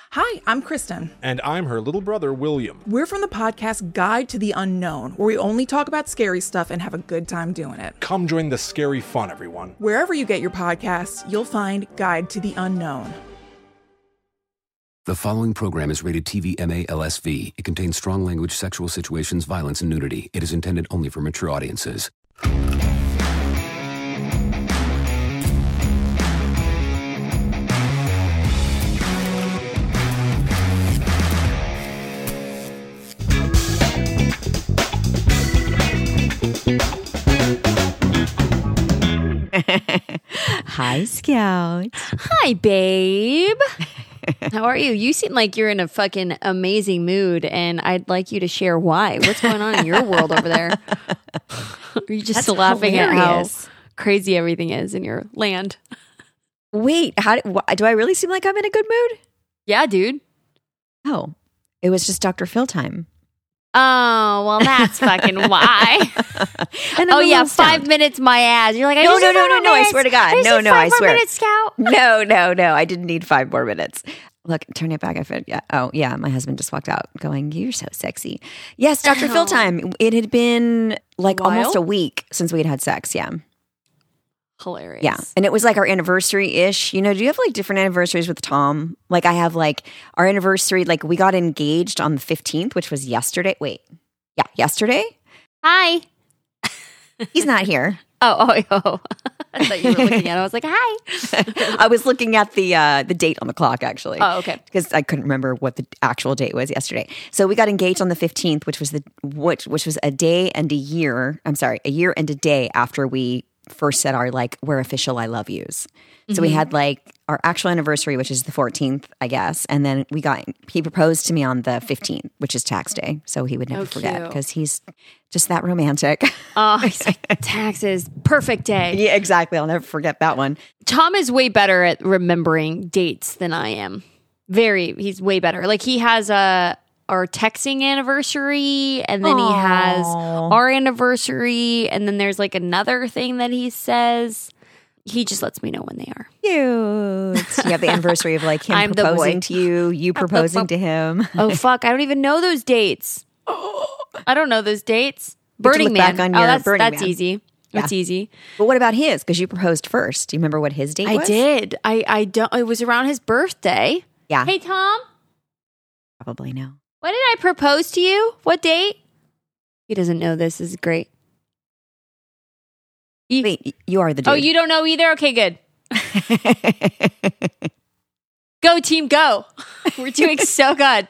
Hi, I'm Kristen. And I'm her little brother, William. We're from the podcast Guide to the Unknown, where we only talk about scary stuff and have a good time doing it. Come join the scary fun, everyone. Wherever you get your podcasts, you'll find Guide to the Unknown. The following program is rated TV MA LSV. It contains strong language, sexual situations, violence, and nudity. It is intended only for mature audiences. Hi, Scout. Hi, babe. How are you? You seem like you're in a fucking amazing mood, and I'd like you to share why. What's going on in your world over there? Are you just laughing hilarious. at how crazy everything is in your land? Wait, do I really seem like I'm in a good mood? Yeah, dude. Oh, it was just Dr. Phil time. Oh, well, that's fucking why. And Oh, yeah, 5 minutes, my ass. You're like, No, I swear to God. No, I swear. 5 minutes, Scout. No, I didn't need 5 more minutes. Look, turn it back. I said, yeah. Oh, yeah, my husband just walked out going, you're so sexy. Yes, Dr. Phil time. It had been like almost a week since we had sex, yeah. Hilarious. Yeah. And it was like our anniversary-ish. You know, do you have like different anniversaries with Tom? Like I have like our anniversary, like we got engaged on the 15th, which was yesterday. Wait. Yeah, yesterday? Hi. He's not here. Oh. I thought you were looking at it. I was like, hi. I was looking at the date on the clock, actually. Oh, okay. Because I couldn't remember what the actual date was yesterday. So we got engaged on the 15th, which was a day and a year. I'm sorry, a year and a day after we first said our like we're official I love yous. So we had like our actual anniversary, which is the 14th, I guess, and then he proposed to me on the 15th, which is tax day, so he would never forget because he's just that romantic. Oh, he's like, taxes, perfect day. Yeah, exactly. I'll never forget that one. Tom is way better at remembering dates than I am. He's way better. Like he has our texting anniversary, and then he has our anniversary, and then there's like another thing that he says. He just lets me know when they are. Cute. You have the anniversary of like him I'm the proposing boy. to you, you proposing to him. Oh fuck! I don't even know those dates. I don't know those dates. You have to Burning look Man. back on your Burning that's Man. easy. That's easy. But what about his? Because you proposed first. Do you remember what his date was? I did. I don't. It was around his birthday. Yeah. Hey Tom, Probably no. when did I propose to you? What date? He doesn't know this. This is great. Wait, you are the dude. Oh, you don't know either? Okay, good. Go team, go. We're doing so good.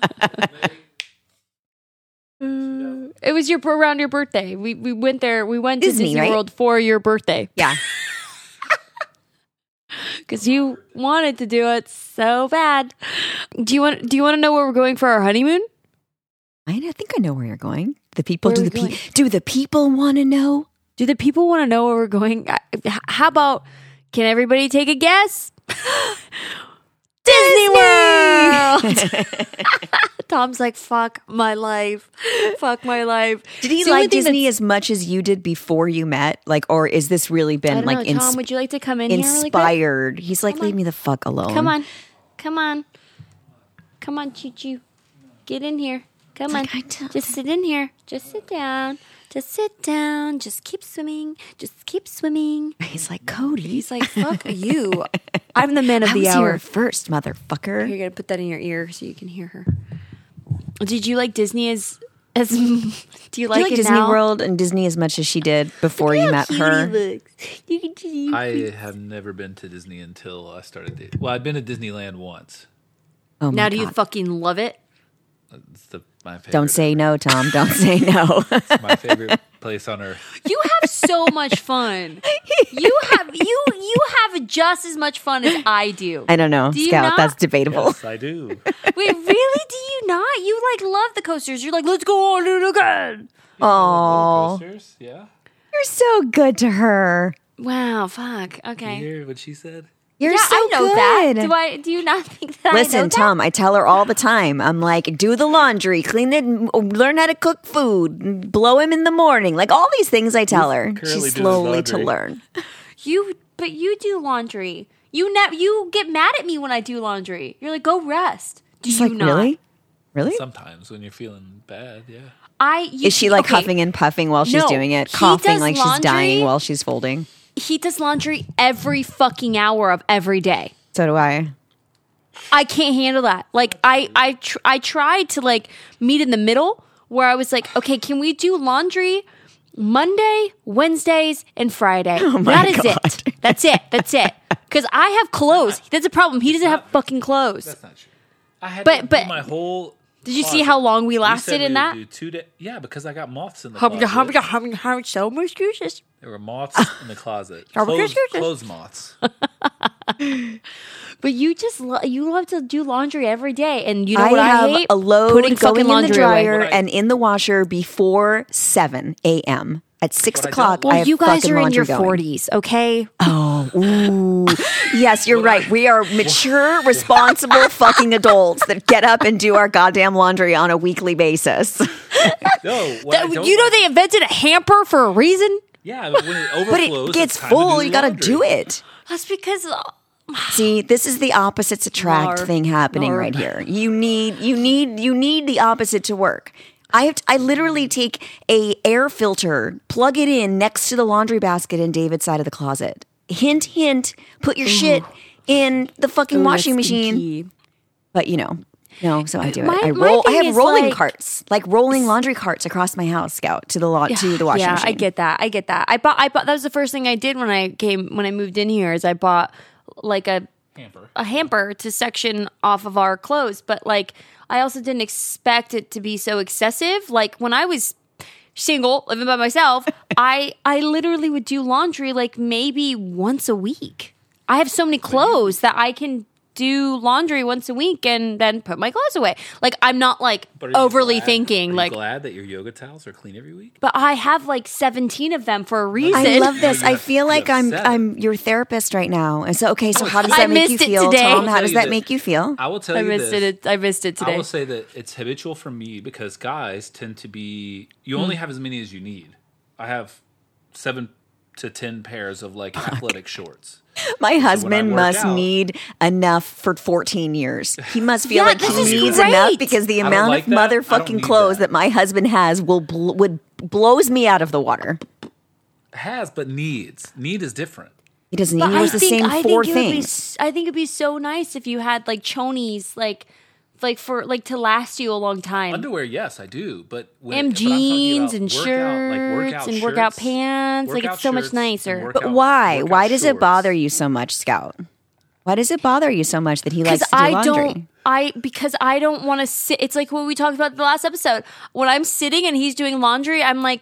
It was around your birthday. We went there. We went to Disney right? World for your birthday. Yeah. Because you wanted to do it so bad. Do you want to know where we're going for our honeymoon? I think I know where you're going. The people Where are do we going? do the people want to know? Do the people want to know where we're going? How about, can everybody take a guess? Disney World! Tom's like, fuck my life. Fuck my life. Did he The only like thing Disney as much as you did before you met? Like, or is this really I been don't like know, Tom, would you like to come in here really quick? inspired? He's like, leave me the fuck alone. Come on. Come on, Choo-Choo. Get in here. Come on. Just sit in here. Just sit down. Just sit down. Just keep swimming. Just keep swimming. He's like, Cody. He's like, fuck you. I'm the man of I the was hour. here first, motherfucker. You're going to put that in your ear so you can hear her. Did you like Disney as do you like Do you like it Disney now? World and Disney as much as she did before you met her? I have never been to Disney until I started dating. Well, I've been to Disneyland once. Oh my Now do you God. fucking love it? It's my favorite. Don't say no, Tom. Don't say no. It's my favorite place on earth. You have so much fun. You have just as much fun as I do. I don't know, Do you Scout. not? That's debatable. Yes, I do. Wait, really? Do you not? You like love the coasters. You're like, let's go on it again. Oh, Coasters? Yeah. you're so good to her. Wow, fuck. You Okay. hear what she said? You're Yeah, so I know good. that. Do you not think that I know Listen, that? Tom, I tell her all the time. I'm like, do the laundry, clean it, learn how to cook food, blow him in the morning. Like all these things I tell her. currently She's doing slowly to laundry. learn. But you do laundry. You get mad at me when I do laundry. You're like, go rest. Do It's you like, not? Really? Sometimes when you're feeling bad, yeah. Is she like huffing and puffing while she's doing it? Coughing like she's dying while she's folding? He does laundry every fucking hour of every day. So do I. I can't handle that. Like I tried to like meet in the middle where I was like, okay, can we do laundry Monday, Wednesdays, and Friday? That is it. That's it. Because I have clothes. That's a problem. He doesn't have fucking clothes. That's not true. I had to do my whole. Did you see how long we lasted in that? Do 2 days. Yeah, because I got moths in the closet. So much excuses. There were moths in the closet. Clothes moths. But you just you love to do laundry every day, and you know what I have hate? a load Putting fucking going in the laundry dryer away. and in the washer before 7 a.m. At 6 o'clock, Well, I have you guys fucking are in laundry your going. 40s, okay? Oh, ooh. Yes, you're right. We are mature, responsible fucking adults that get up and do our goddamn laundry on a weekly basis. No, They invented a hamper for a reason. Yeah, but when it overflows, But it gets full. You got to do it. That's because See, this is the opposites attract thing happening right here. You need the opposite to work. I literally take a air filter, plug it in next to the laundry basket in David's side of the closet. Hint, hint, put your shit in the fucking washing machine. But so I do it. I have rolling carts, like rolling laundry carts across my house, Scout, to the washing machine. Yeah, I get that. I bought that was the first thing I did when I moved in here is I bought like a hamper to section off of our clothes, but like I also didn't expect it to be so excessive. Like when I was single, living by myself, I literally would do laundry like maybe once a week. I have so many clothes that I can do laundry once a week and then put my clothes away. Like I'm not like overly thinking. Are you glad that your yoga towels are clean every week? But I have like 17 of them for a reason. I love this. I feel like I'm your therapist right now. And so how does that make you feel, Tom? How does that make you feel? I will tell you this. I missed it today. I will say that it's habitual for me because guys tend to be. You only have as many as you need. I have 7 to 10 pairs of like athletic shorts. My husband must need enough for 14 years. He must feel like he needs enough because the amount of motherfucking clothes that my husband has would blows me out of the water. Has, but needs. Need is different. He doesn't need the same 4 things. I think it'd be so nice if you had like chonies, like to last you a long time. Underwear, yes, I do, but jeans and shirts and workout pants, like it's so much nicer. But why? Why does it bother you so much, Scout? Why does it bother you so much that he likes to do laundry? Because I don't want to sit. It's like what we talked about in the last episode. When I'm sitting and he's doing laundry, I'm like,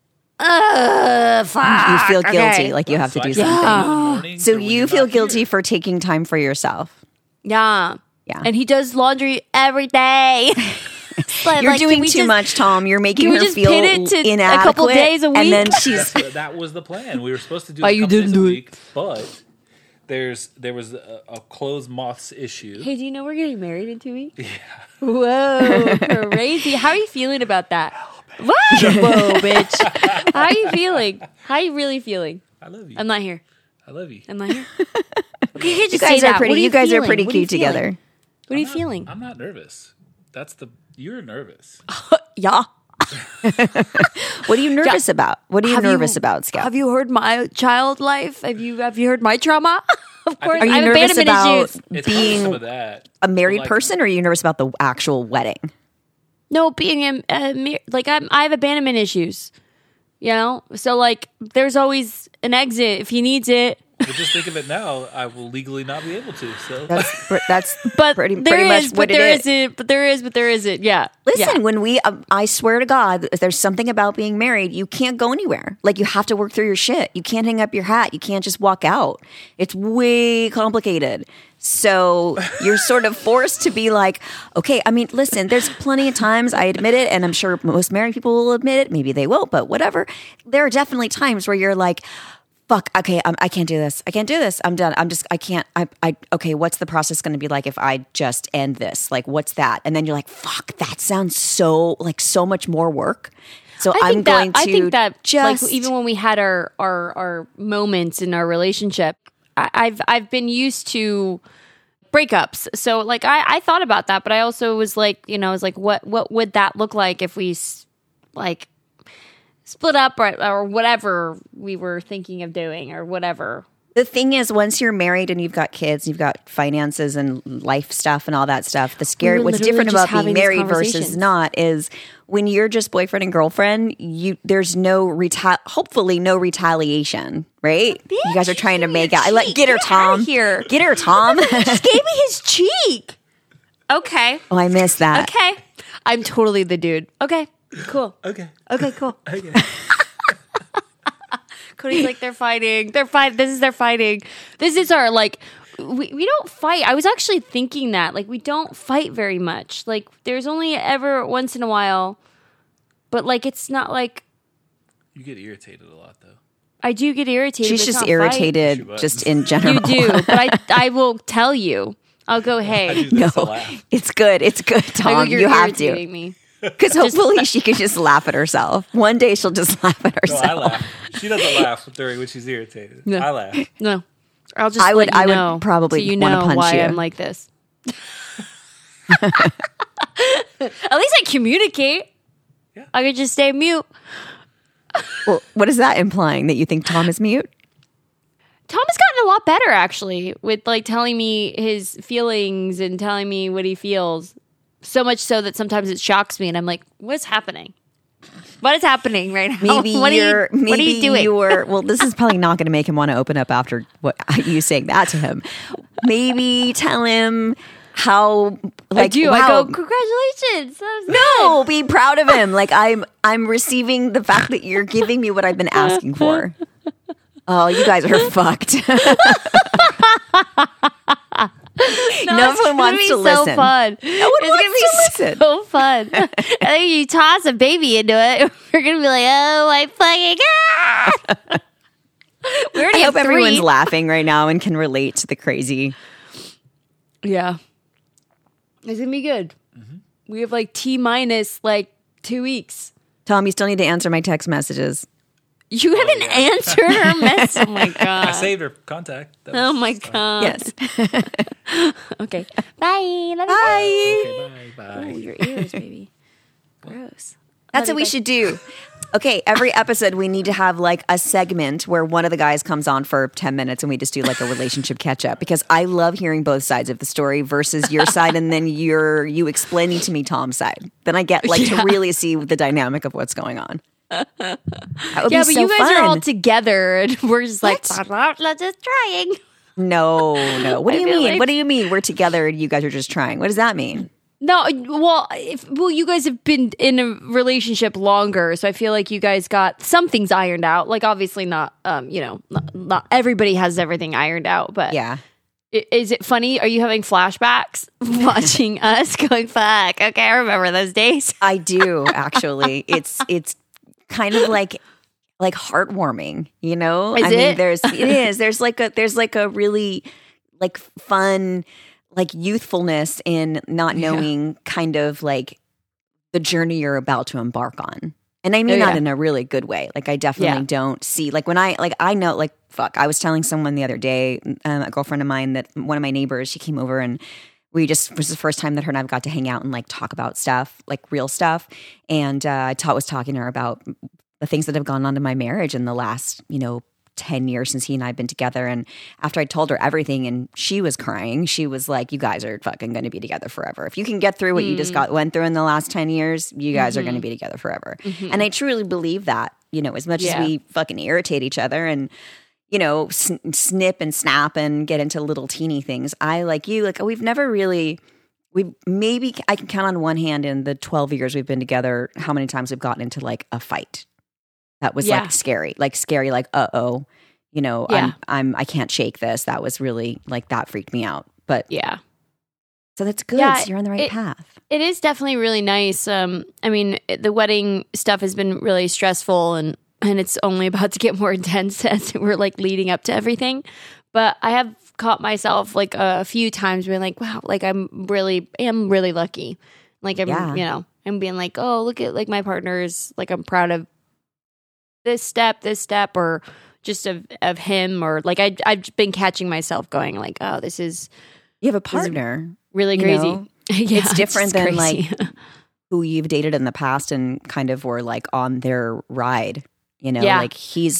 fuck. You feel guilty, like you have to do something. So you feel guilty for taking time for yourself. Yeah. Yeah. And he does laundry every day. You're doing too much, Tom. You're making her feel inadequate. A couple days a week. And then that was the plan. We were supposed to do a couple days a week, but there was a clothes moths issue. Hey, do you know we're getting married in 2 weeks? Yeah. Whoa, crazy. How are you feeling about that? What? Whoa, bitch. How are you feeling? How are you really feeling? I love you. I'm not here. I love you. I'm not here. Okay, you guys are pretty. You guys are pretty cute together. What are you feeling? I'm not nervous. You're nervous. Yeah. What are you nervous about? What are you nervous about, Scout? Have you heard my child life? Have you heard my trauma? Of course. Are you nervous about being a married person, or are you nervous about the actual wedding? No, being I have abandonment issues. You know, so like there's always an exit if he needs it. But just think of it now. I will legally not be able to. So that's but pretty much what it is. But there isn't. Yeah. Listen, when I swear to God, if there's something about being married, you can't go anywhere. Like you have to work through your shit. You can't hang up your hat. You can't just walk out. It's way complicated. So you're sort of forced to be like, okay, I mean, listen, there's plenty of times, I admit it, and I'm sure most married people will admit it. Maybe they won't, but whatever. There are definitely times where you're like, fuck, okay, I can't do this. I can't do this. I'm done. Okay, what's the process going to be like if I just end this? Like, what's that? And then you're like, fuck, that sounds so much more work. So I think that just like, even when we had our moments in our relationship, I've been used to breakups. So like I thought about that, but I also was like, you know, I was like, what would that look like if we like split up or whatever we were thinking of doing or whatever. The thing is, once you're married and you've got kids, you've got finances and life stuff and all that stuff, what's different about being married versus not is when you're just boyfriend and girlfriend, there's hopefully no retaliation, right? Bitch, you guys are trying to make out. Get her, Tom. Here. Get her, Tom. Just gave me his cheek. Okay. Oh, I missed that. Okay. I'm totally the dude. Okay. Cool. Okay. Okay, cool. Okay. Cody's like, they're fighting. This is their fighting. This is our, like, we don't fight. I was actually thinking that. Like, we don't fight very much. Like, there's only ever once in a while. But, like, it's not like. You get irritated a lot, though. I do get irritated. She's just irritated just in general. You do. But I will tell you. I'll go, hey. No, it's good. It's good, Tom. You have to. Me. Because hopefully she can just laugh at herself. One day she'll just laugh at herself. No, I laugh. She doesn't laugh during when she's irritated. No. I laugh. No, I would probably so want to punch why you. I'm like this. At least I communicate. Yeah. I could just stay mute. Well, what is that implying? That you think Tom is mute? Tom has gotten a lot better actually with like telling me his feelings and telling me what he feels. So much so that sometimes it shocks me and I'm like, what's happening? What is happening right now? Maybe what are you doing? Well, this is probably not going to make him want to open up after what you saying that to him. Maybe tell him how I do. Wow. I go, congratulations. No, be proud of him. Like I'm receiving the fact that you're giving me what I've been asking for. Oh, you guys are fucked. No one wants to listen. So fun. No one wants to listen. So fun. And then you toss a baby into it. We're gonna be like, oh my fucking god. We already hope have 3. Everyone's laughing right now and can relate to the crazy. Yeah, it's gonna be good. Mm-hmm. We have like T-minus like 2 weeks. Tom, you still need to answer my text messages. You haven't answered her mess. Oh my god! I saved her contact. Oh my god! Yes. Okay. Bye. Love you. Bye. Okay, bye. Oh, your ears, baby. Gross. That's what we should do. Okay, every episode we need to have like a segment where one of the guys comes on for 10 minutes and we just do like a relationship catch up because I love hearing both sides of the story versus your side and then you explaining to me Tom's side. Then I get like to really see the dynamic of what's going on. That would be but so you guys fun. are all together and we're just like, let's just trying. No. What do you mean? What do you mean we're together and you guys are just trying? What does that mean? No, well, you guys have been in a relationship longer, so I feel like you guys got some things ironed out. Like, obviously not, not everybody has everything ironed out, but yeah. Is it funny? Are you having flashbacks watching us going, fuck, okay, I remember those days? I do, actually. It's kind of like heartwarming, you know? Is it? There's like a really like fun like youthfulness in not knowing kind of like the journey you're about to embark on. And I mean that in a really good way. Like I definitely don't see like when I know like fuck. I was telling someone the other day, a girlfriend of mine that one of my neighbors, she came over and it was the first time that her and I got to hang out and like talk about stuff, like real stuff. And I was talking to her about the things that have gone on in my marriage in the last, 10 years since he and I have been together. And after I told her everything and she was crying, she was like, you guys are fucking going to be together forever. If you can get through what you just went through in the last 10 years, you guys are going to be together forever. Mm-hmm. And I truly believe that, as much as we fucking irritate each other and, snip and snap and get into little teeny things. I, like you, like we've never really, maybe I can count on one hand in the 12 years we've been together, how many times we've gotten into like a fight. That was like scary, like uh-oh, I can't shake this. That was really like, that freaked me out. But yeah. So that's good. So you're on the right path. It is definitely really nice. I mean, the wedding stuff has been really stressful and it's only about to get more intense as we're like leading up to everything. But I have caught myself like a few times being like, wow, like I am really lucky. Like I'm, I'm being like, oh, look at like my partners. Like I'm proud of this step, or just of him, or like I've been catching myself going like, oh, this is You have a partner. really you crazy. know? Yeah, It's different than crazy. like who you've dated in the past and kind of were like on their ride. You know, Yeah. like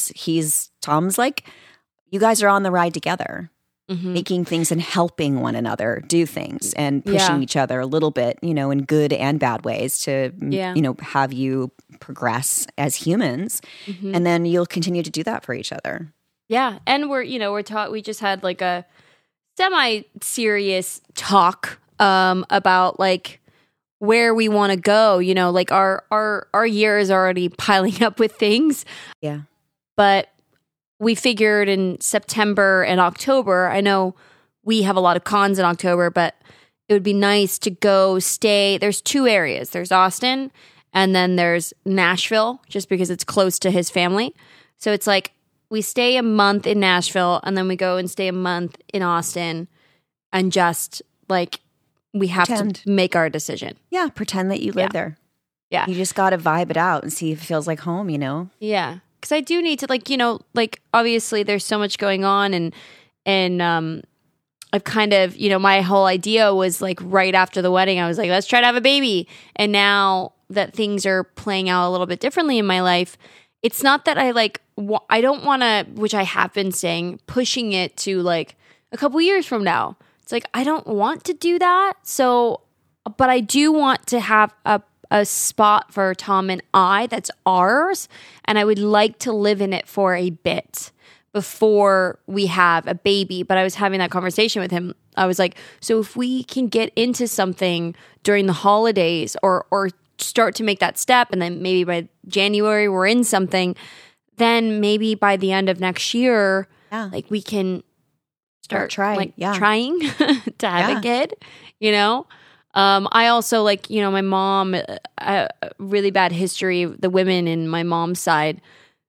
Tom's like, you guys are on the ride together, Mhm. making things and helping one another do things and pushing Yeah. each other a little bit, you know, in good and bad ways to, Yeah. you know, have you progress as humans. Mhm. And then you'll continue to do that for each other. Yeah, and we're taught. We just had like a semi-serious talk about like where we want to go. You know, like our year is already piling up with things, Yeah. but we figured in September and October. I know we have a lot of cons in October, but it would be nice to go stay. There's 2 areas. There's Austin, and then there's Nashville, just because it's close to his family. So it's like we stay a month in Nashville, and then we go and stay a month in Austin, and just like we have Pretend. to make our decision. Yeah. Pretend that you live Yeah. there. Yeah. You just got to vibe it out and see if it feels like home, you know? Yeah, because I do need to, like, you know, like obviously there's so much going on, and I've kind of, you know, my whole idea was like right after the wedding, I was like, let's try to have a baby, and now that things are playing out a little bit differently in my life, it's not that I like I don't want to, which I have been saying, pushing it to like a couple years from now. It's like I don't want to do that, so, but I do want to have a spot for Tom and I that's ours, and I would like to live in it for a bit before we have a baby. But I was having that conversation with him. I was like, so if we can get into something during the holidays, or start to make that step, and then maybe by January we're in something, then maybe by the end of next year, Yeah. like we can start trying, like yeah. trying to have Yeah. a kid, you know? I also, like, you know, my mom, really bad history. The women in my mom's side,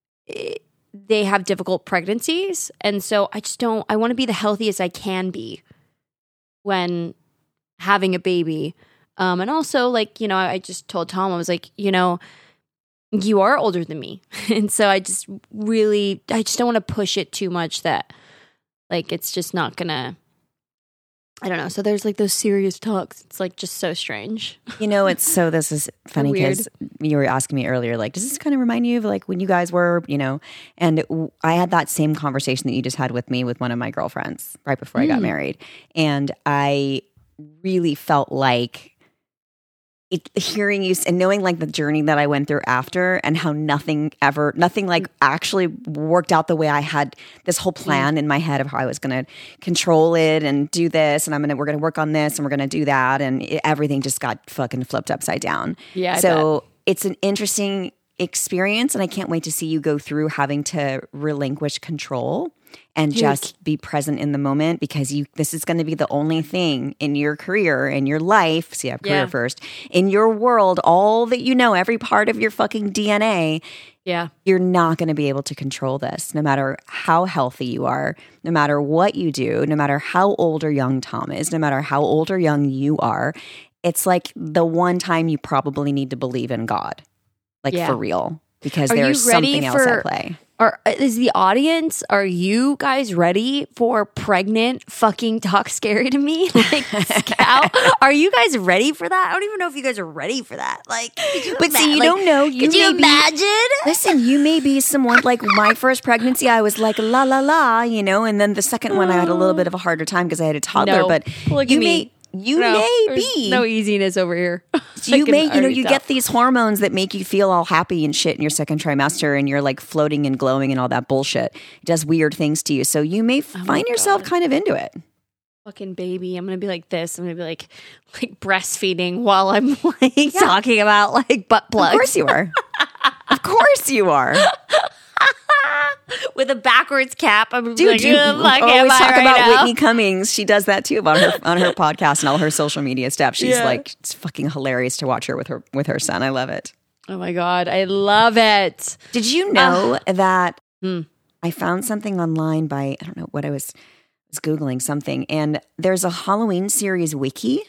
they have difficult pregnancies. And so I want to be the healthiest I can be when having a baby. And also, like, you know, I just told Tom, I was like, you know, you are older than me. And so I just don't want to push it too much that, like, it's just not gonna, I don't know. So there's like those serious talks. It's like just so strange. You know, this is funny because you were asking me earlier, like, does this kind of remind you of like when you guys were, you know, and I had that same conversation that you just had with me with one of my girlfriends right before I got married. And I really felt like hearing you and knowing like the journey that I went through after, and how nothing like actually worked out the way I had this whole plan in my head of how I was going to control it and do this, and we're going to work on this and we're going to do that, and everything just got fucking flipped upside down. Yeah. So it's an interesting experience, and I can't wait to see you go through having to relinquish control and just be present in the moment, because this is going to be the only thing in your career, in your life. See, I have career first. In your world, all that you know, every part of your fucking DNA, you're not going to be able to control this, no matter how healthy you are, no matter what you do, no matter how old or young Tom is, no matter how old or young you are. It's like the one time you probably need to believe in God, like for real, because there's something else at play. Or is the audience, are you guys ready for pregnant fucking talk scary to me? Like, Scout, are you guys ready for that? I don't even know if you guys are ready for that. Like, See, you don't know. Could you imagine? Listen, you may be someone like my first pregnancy, I was like, la, la, la, you know, and then the second one I had a little bit of a harder time because I had a toddler, but look you at me. may There's be. no easiness over here. So you get these hormones that make you feel all happy and shit in your second trimester, and you're like floating and glowing and all that bullshit. It does weird things to you. So you may find yourself kind of into it. Fucking baby. I'm going to be like this. I'm going to be like breastfeeding while I'm like talking about like butt plugs. Of course you are. Of course you are. With a backwards cap. I'm Dude, like, you always talk right about now? Whitney Cummings. She does that too on her podcast and all her social media stuff. She's like, it's fucking hilarious to watch her with her son. I love it. Oh my God. I love it. Did you know that I found something online by, I don't know what I was Googling something, and there's a Halloween series wiki.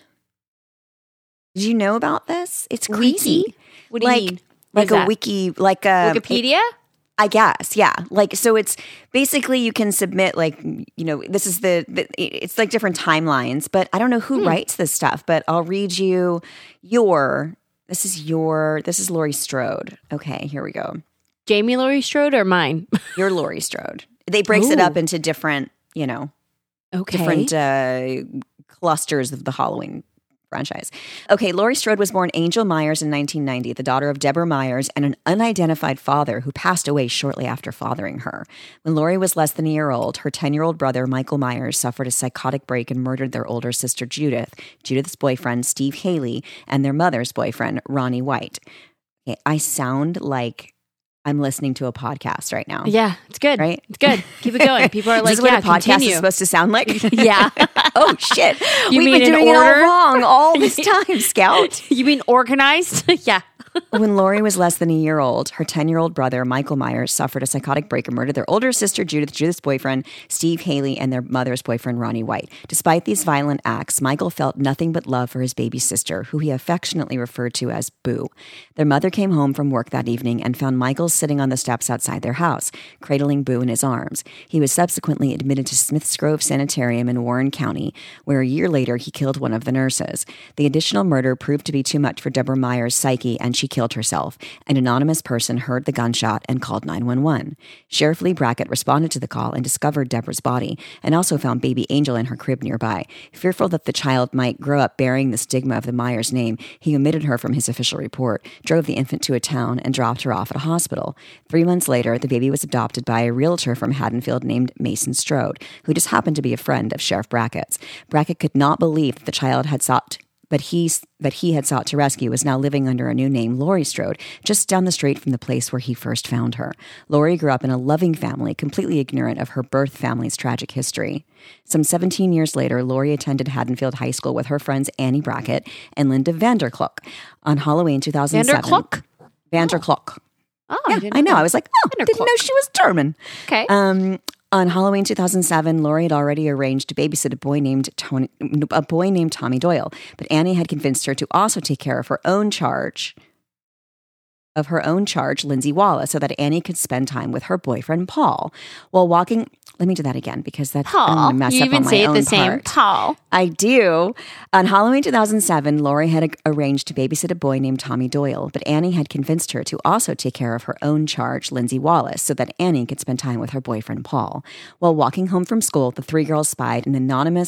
Did you know about this? It's crazy. Wiki? What do you mean? Like a wiki, like a Wikipedia? I guess, yeah. Like, so it's basically you can submit this is it's like different timelines, but I don't know who writes this stuff, but I'll read you this is Laurie Strode. Okay, here we go. Jamie Laurie Strode or mine? You're Laurie Strode. They breaks it up into different, different clusters of the Halloween franchise. Okay, Laurie Strode was born Angel Myers in 1990, the daughter of Deborah Myers and an unidentified father who passed away shortly after fathering her. When Laurie was less than a year old, her 10-year-old brother, Michael Myers, suffered a psychotic break and murdered their older sister, Judith, Judith's boyfriend, Steve Haley, and their mother's boyfriend, Ronnie White. Okay, I sound like I'm listening to a podcast right now. Yeah, it's good. Right? It's good. Keep it going. People are like, this is what a podcast continue. is supposed to sound like? Yeah. Oh, shit. You We've mean been in doing order? it all wrong all this time, Scout. You mean organized? Yeah. When Laurie was less than a year old, her 10-year-old brother, Michael Myers, suffered a psychotic break and murdered their older sister, Judith, Judith's boyfriend, Steve Haley, and their mother's boyfriend, Ronnie White. Despite these violent acts, Michael felt nothing but love for his baby sister, who he affectionately referred to as Boo. Their mother came home from work that evening and found Michael sitting on the steps outside their house, cradling Boo in his arms. He was subsequently admitted to Smiths Grove Sanitarium in Warren County, where a year later he killed one of the nurses. The additional murder proved to be too much for Deborah Myers' psyche, and she killed herself. An anonymous person heard the gunshot and called 911. Sheriff Lee Brackett responded to the call and discovered Deborah's body, and also found baby Angel in her crib nearby. Fearful that the child might grow up bearing the stigma of the Myers name, he omitted her from his official report, drove the infant to a town, and dropped her off at a hospital. 3 months later, the baby was adopted by a realtor from Haddonfield named Mason Strode, who just happened to be a friend of Sheriff Brackett's. Brackett could not believe that the child had he had sought to rescue was now living under a new name, Laurie Strode, just down the street from the place where he first found her. Laurie grew up in a loving family, completely ignorant of her birth family's tragic history. Some 17 years later, Laurie attended Haddonfield High School with her friends Annie Brackett and Linda Vanderklok. On Halloween 2007... Vanderklok? Vanderklok. Oh, Yeah, I know. I was like, didn't know she was German. Okay. On Halloween 2007, Laurie had already arranged to babysit a boy named Tommy Doyle, but Annie had convinced her to also take care of her own charge, Lindsay Wallace, so that Annie could spend time with her boyfriend Paul. While walking, let me do that again because that's I'm Paul. gonna mess You up even on my say it own the same. part. Paul. I do. On Halloween 2007, Laurie had arranged to babysit a boy named Tommy Doyle, but Annie had convinced her to also take care of her own charge, Lindsay Wallace, so that Annie could spend time with her boyfriend Paul. While walking home from school, the three girls spied an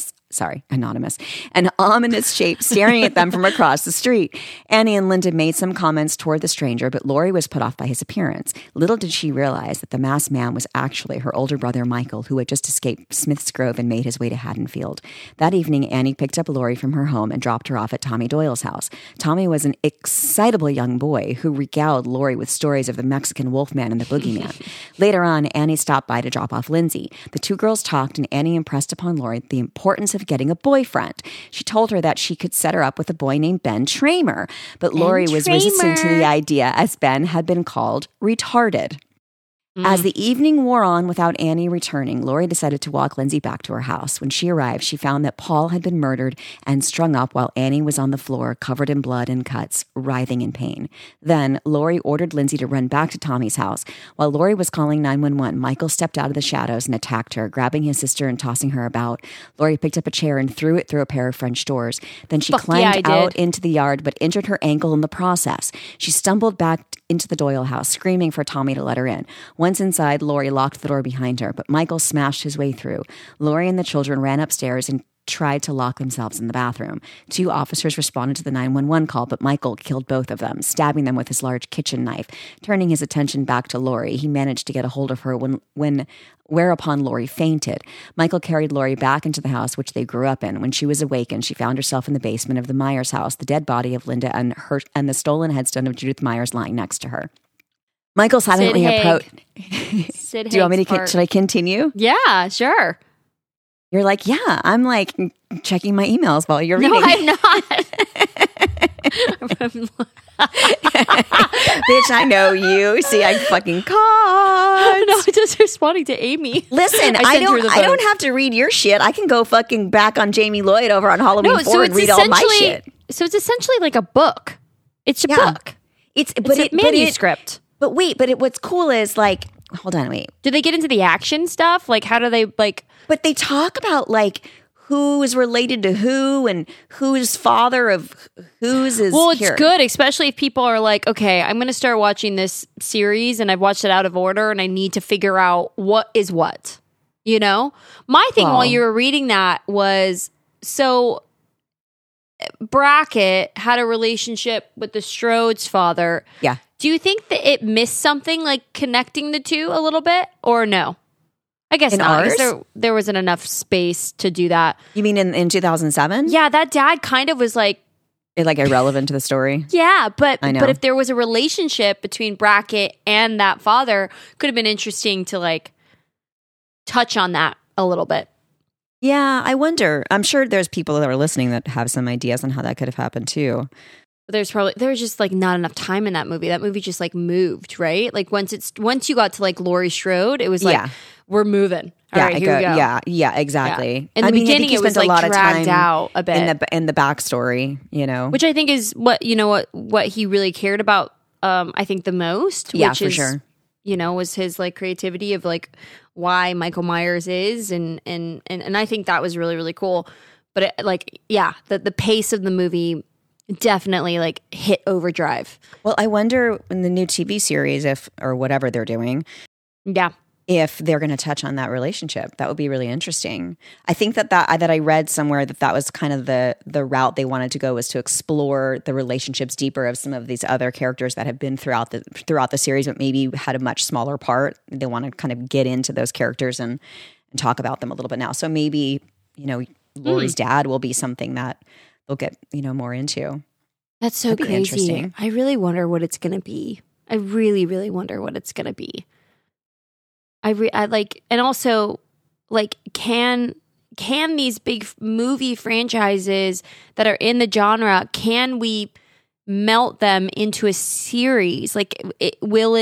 an ominous shape staring at them from across the street. Annie and Linda made some comments toward the stranger, but Laurie was put off by his appearance. Little did she realize that the masked man was actually her older brother Michael, who had just escaped Smiths Grove and made his way to Haddonfield. That evening, Annie picked up Laurie from her home and dropped her off at Tommy Doyle's house. Tommy was an excitable young boy who regaled Laurie with stories of the Mexican Wolfman and the Boogeyman. Later on, Annie stopped by to drop off Lindsay. The two girls talked, and Annie impressed upon Laurie the importance of getting a boyfriend. She told her that she could set her up with a boy named Ben Tramer, but Laurie was resistant to the idea, as Ben had been called retarded. As the evening wore on without Annie returning, Laurie decided to walk Lindsay back to her house. When she arrived, she found that Paul had been murdered and strung up while Annie was on the floor, covered in blood and cuts, writhing in pain. Then, Laurie ordered Lindsay to run back to Tommy's house. While Laurie was calling 911, Michael stepped out of the shadows and attacked her, grabbing his sister and tossing her about. Laurie picked up a chair and threw it through a pair of French doors. Then she climbed out into the yard, but injured her ankle in the process. She stumbled back into the Doyle house, screaming for Tommy to let her in. Once inside, Laurie locked the door behind her, but Michael smashed his way through. Laurie and the children ran upstairs and tried to lock themselves in the bathroom. 2 officers responded to the 911 call, but Michael killed both of them, stabbing them with his large kitchen knife. Turning his attention back to Laurie, he managed to get a hold of her whereupon Laurie fainted. Michael carried Laurie back into the house which they grew up in. When she was awakened, she found herself in the basement of the Myers house, the dead body of Linda and the stolen headstone of Judith Myers lying next to her. Michael silently approached. Do you want me to? Should I continue? Yeah, sure. You're like, yeah. I'm like checking my emails while you're reading. No, I'm not. Bitch, I know you. See, I fucking caught. No, I'm just responding to Amy. Listen, I don't have to read your shit. I can go fucking back on Jamie Lloyd over on Halloween 4 and read all my shit. So it's essentially like a book. It's a book. It's a manuscript. But wait, what's cool is like hold on, wait. Do they get into the action stuff? Like, how do they like? But they talk about like who is related to who and who's father of whose is. Well, it's here. good, especially if people are like, okay, I'm going to start watching this series and I've watched it out of order and I need to figure out what is what. You know, my thing while you were reading that was so. Brackett had a relationship with the Strode's father. Yeah. Do you think that it missed something like connecting the two a little bit or no? I guess In not. I ours? guess there wasn't enough space to do that. You mean in 2007? Yeah, that dad kind of was like, Like irrelevant to the story. yeah, but I know. but if there was a relationship between Brackett and that father, could have been interesting to like touch on that a little bit. Yeah, I wonder. I'm sure there's people that are listening that have some ideas on how that could have happened too. There's just like not enough time in that movie. That movie just like moved, right? Like once you got to like Laurie Strode, it was like we're moving. All right, here we go. Yeah, exactly. Yeah. In the beginning, it was like dragged out a bit in the backstory, you know, which I think is what he really cared about. I think the most, yeah, which for is, sure. You know, was his like creativity of like why Michael Myers is, and I think that was really really cool. But it, like, yeah, the pace of the movie definitely like hit overdrive. Well, I wonder in the new TV series or whatever they're doing, if they're going to touch on that relationship. That would be really interesting. I think that I read somewhere that was kind of the route they wanted to go, was to explore the relationships deeper of some of these other characters that have been throughout the series, but maybe had a much smaller part. They want to kind of get into those characters and talk about them a little bit now. So maybe, you know, Laurie's dad will be something that they'll get, you know, more into. That's so crazy. Interesting. I really wonder what it's going to be. I really, really wonder what it's going to be. I like, and also like, can these big movie franchises that are in the genre, can we melt them into a series? Like, will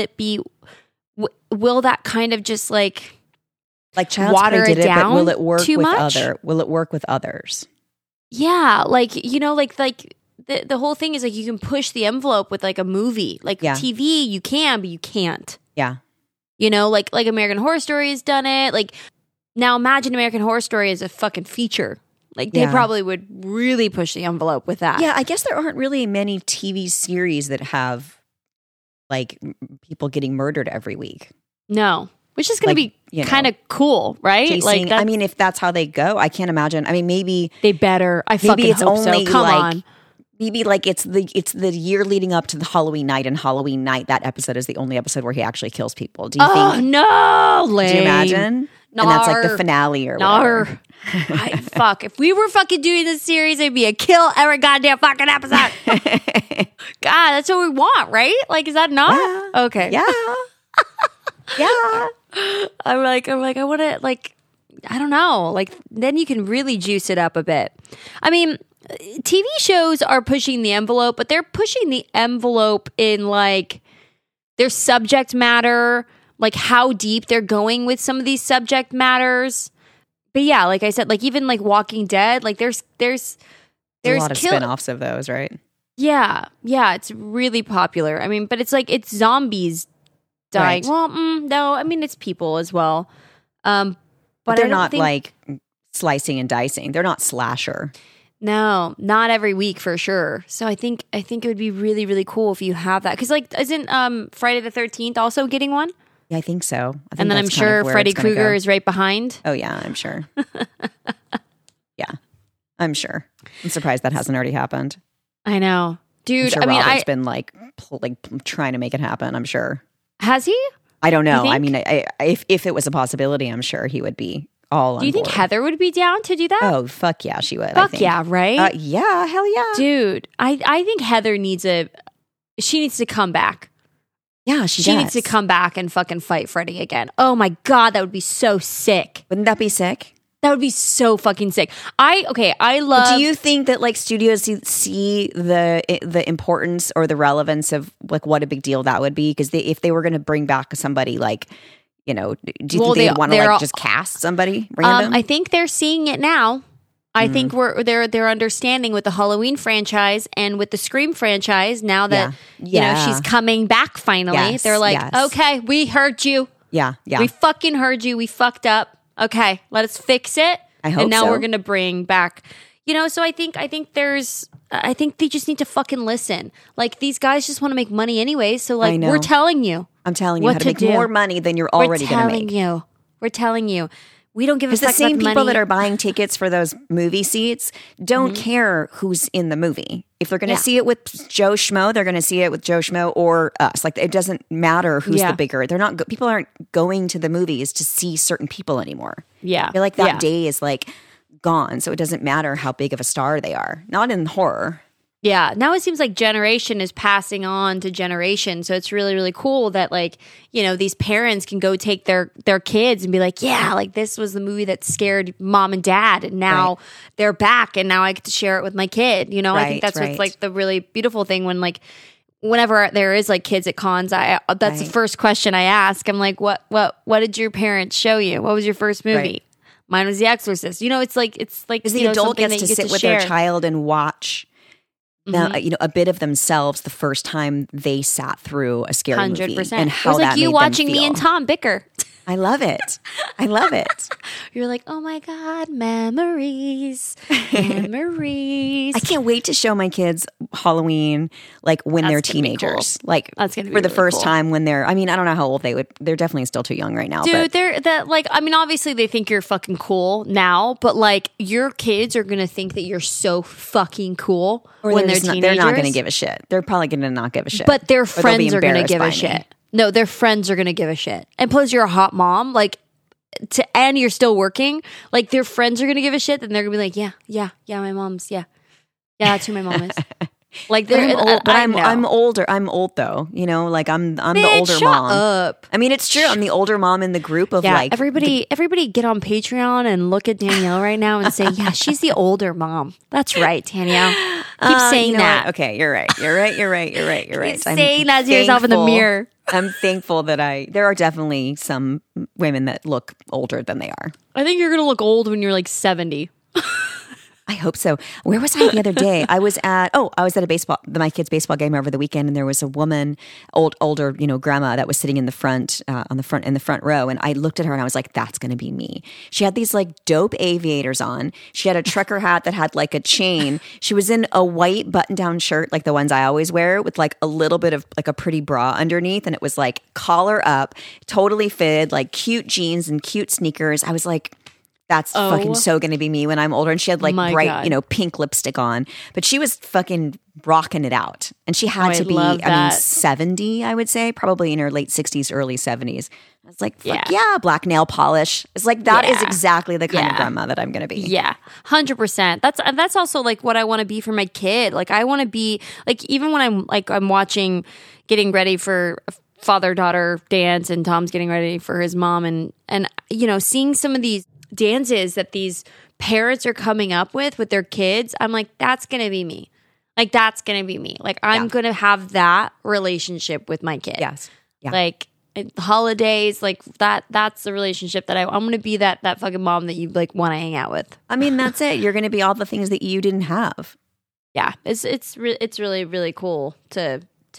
that kind of just like Child's water Play did it down? But will it work too with much? Will it work with others? Yeah, like, you know, like the whole thing is like you can push the envelope with like a movie, like TV. You can, but you can't. Yeah. You know, like American Horror Story has done it. Like, now imagine American Horror Story as a fucking feature. Like, they probably would really push the envelope with that. Yeah, I guess there aren't really many TV series that have like people getting murdered every week. No, which is going to be kind of cool, right? Chasing, like, I mean, if that's how they go, I can't imagine. I mean, maybe they better. I fucking hope so. Come on. Maybe like it's the year leading up to the Halloween night, and Halloween night, that episode is the only episode where he actually kills people. Do you think? Oh no, lame. Do you imagine? Nar. And that's like the finale or whatever. Fuck. If we were fucking doing this series, it'd be a kill every goddamn fucking episode. God, that's what we want, right? Like, is that not? Yeah. Okay. Yeah. Yeah. I'm like, I want to, like, I don't know. Like, then you can really juice it up a bit. I mean, TV shows are pushing the envelope, but they're pushing the envelope in like their subject matter, like how deep they're going with some of these subject matters. But yeah, like I said, like even like Walking Dead, like there's a lot of spin-offs of those, right? Yeah, it's really popular. I mean, but it's like it's zombies dying. Right. Well, no, I mean it's people as well. But they're not like slicing and dicing. They're not slasher. No, not every week for sure. So I think it would be really, really cool if you have that. Because like, isn't Friday the 13th also getting one? Yeah, I think so. And then I'm sure Freddy Krueger is right behind. Oh yeah, I'm sure. Yeah, I'm sure. I'm surprised that hasn't already happened. I know, dude. I'm sure I mean, Robert's been like trying to make it happen. I'm sure. Has he? I don't know. I mean, if it was a possibility, I'm sure he would be. Do you think Heather would be down to do that? Oh, fuck yeah, she would. Fuck yeah, right? Yeah, hell yeah. Dude, I think Heather needs to come back. Yeah, she needs to come back and fucking fight Freddy again. Oh my God, that would be so sick. Wouldn't that be sick? That would be so fucking sick. I love... Do you think that like studios see the importance or the relevance of like what a big deal that would be? Because if they were going to bring back somebody like... You know, do you think they'd want to like just cast somebody random? I think they're seeing it now. I think they're understanding with the Halloween franchise and with the Scream franchise now that you know she's coming back finally. They're like, okay, we heard you. Yeah. We fucking heard you. We fucked up. Okay, let us fix it. I hope and now so. we're going to bring back, so I think they just need to fucking listen. Like, these guys just want to make money anyway. So, like, we're telling you. I'm telling you what how to make more money than you're already going to make. We're telling you. We don't give a fuck It's the same about the people money. that are buying tickets for those movie seats don't care who's in the movie. If they're going to see it with Joe Schmo, they're going to see it with Joe Schmo or us. Like, it doesn't matter who's the bigger. They're not. People aren't going to the movies to see certain people anymore. Yeah, I feel like that day is like gone, so it doesn't matter how big of a star they are. Not in horror. Yeah. Now it seems like generation is passing on to generation. So it's really, really cool that, like, these parents can go take their kids and be like, yeah, like, this was the movie that scared mom and dad. And now they're back and now I get to share it with my kid. I think that's what's like the really beautiful thing when, like, whenever there is like kids at cons, that's the first question I ask. I'm like, what did your parents show you? What was your first movie? Right. Mine was The Exorcist. It's like because the adult gets to sit with their child and watch a bit of themselves the first time they sat through a scary 100%. Movie and how it was like that you made watching them feel. me and Tom bicker. I love it. I love it. You're like, oh my God, memories. I can't wait to show my kids Halloween, like when they're teenagers. Cool. Like that's gonna be for the really first cool. time when they're. I mean, I don't know how old they would. They're definitely still too young right now. Dude, obviously they think you're fucking cool now, but like your kids are gonna think that you're so fucking cool when they're teenagers. They're not gonna give a shit. They're probably gonna not give a shit. But their friends are gonna give a shit. No, their friends are gonna give a shit. And plus, you're a hot mom, and you're still working. Like, their friends are gonna give a shit. Then they're gonna be like, yeah, my mom's, yeah, that's who my mom is. Like, I'm older. I'm old though. Like I'm the older shut mom. Up. I mean, it's true. I'm the older mom in the group of everybody get on Patreon and look at Danielle right now and say, yeah, she's the older mom. That's right, Danielle. Keep saying that. What? Okay, you're right. Keep saying that to yourself in the mirror. I'm thankful that there are definitely some women that look older than they are. I think you're going to look old when you're like 70. I hope so. Where was I the other day? I was at my kid's baseball game over the weekend, and there was a woman, older, grandma that was sitting in the front, in the front row. And I looked at her and I was like, that's going to be me. She had these like dope aviators on. She had a trucker hat that had like a chain. She was in a white button-down shirt, like the ones I always wear, with like a little bit of like a pretty bra underneath. And it was like collar up, totally fitted, like cute jeans and cute sneakers. I was like, that's fucking so going to be me when I'm older. And she had like bright, pink lipstick on, but she was fucking rocking it out. And she had to be, 70, I would say, probably in her late 60s, early 70s. I was like, fuck yeah, black nail polish. It's like, that is exactly the kind of grandma that I'm going to be. Yeah, 100%. That's also like what I want to be for my kid. Like, I want to be like, even when I'm watching, getting ready for father-daughter dance, and Tom's getting ready for his mom, and seeing some of these dances that these parents are coming up with their kids, I'm like, that's gonna be me. Like, that's gonna be me. Like, I'm gonna have that relationship with my kid. Yes. Yeah. Like, holidays, like that's the relationship that I'm gonna be, that fucking mom that you like want to hang out with. I mean, that's it. You're gonna be all the things that you didn't have. Yeah, it's really, really cool to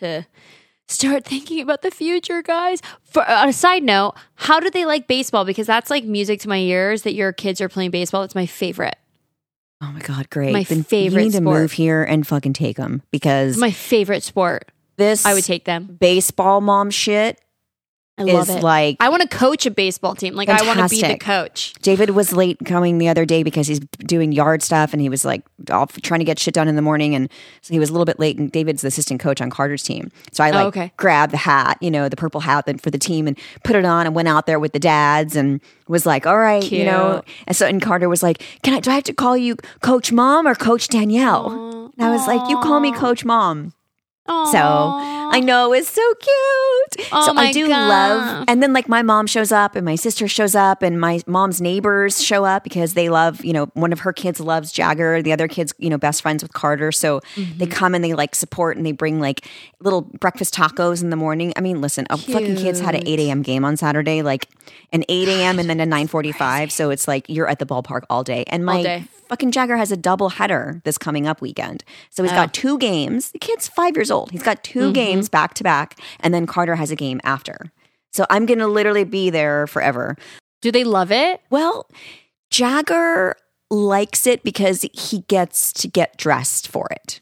start thinking about the future, guys. On a side note, how do they like baseball? Because that's like music to my ears that your kids are playing baseball. It's my favorite. Oh my God, great. My favorite You need to sport. move here and fucking take them, because It's my favorite sport. I would take them. Baseball mom shit I love it. Like, I want to coach a baseball team. Like, I want to be the fantastic. coach. David was late coming the other day because he's doing yard stuff, and he was like off trying to get shit done in the morning, and so he was a little bit late. And David's the assistant coach on Carter's team, so I grabbed the hat, the purple hat for the team, and put it on and went out there with the dads and was like, all right, Cute. And Carter was like, do I have to call you Coach Mom or Coach Danielle? Aww. And I was like, you call me Coach Mom. Aww. So I know, it's so cute. Oh so my I do God. love, and then like my mom shows up and my sister shows up and my mom's neighbors show up because they love, one of her kids loves Jagger. The other kid's, best friends with Carter. So they come and they like support, and they bring like little breakfast tacos in the morning. I mean, listen, fucking kids had an 8 a.m. game on Saturday, like an 8 a.m. and then a 9:45. So it's like you're at the ballpark all day. And my fucking Jagger has a double header this coming up weekend. So he's got 2 games. The kid's 5 years old. He's got 2 games back to back, and then Carter has a game after. So I'm going to literally be there forever. Do they love it? Well, Jagger likes it because he gets to get dressed for it.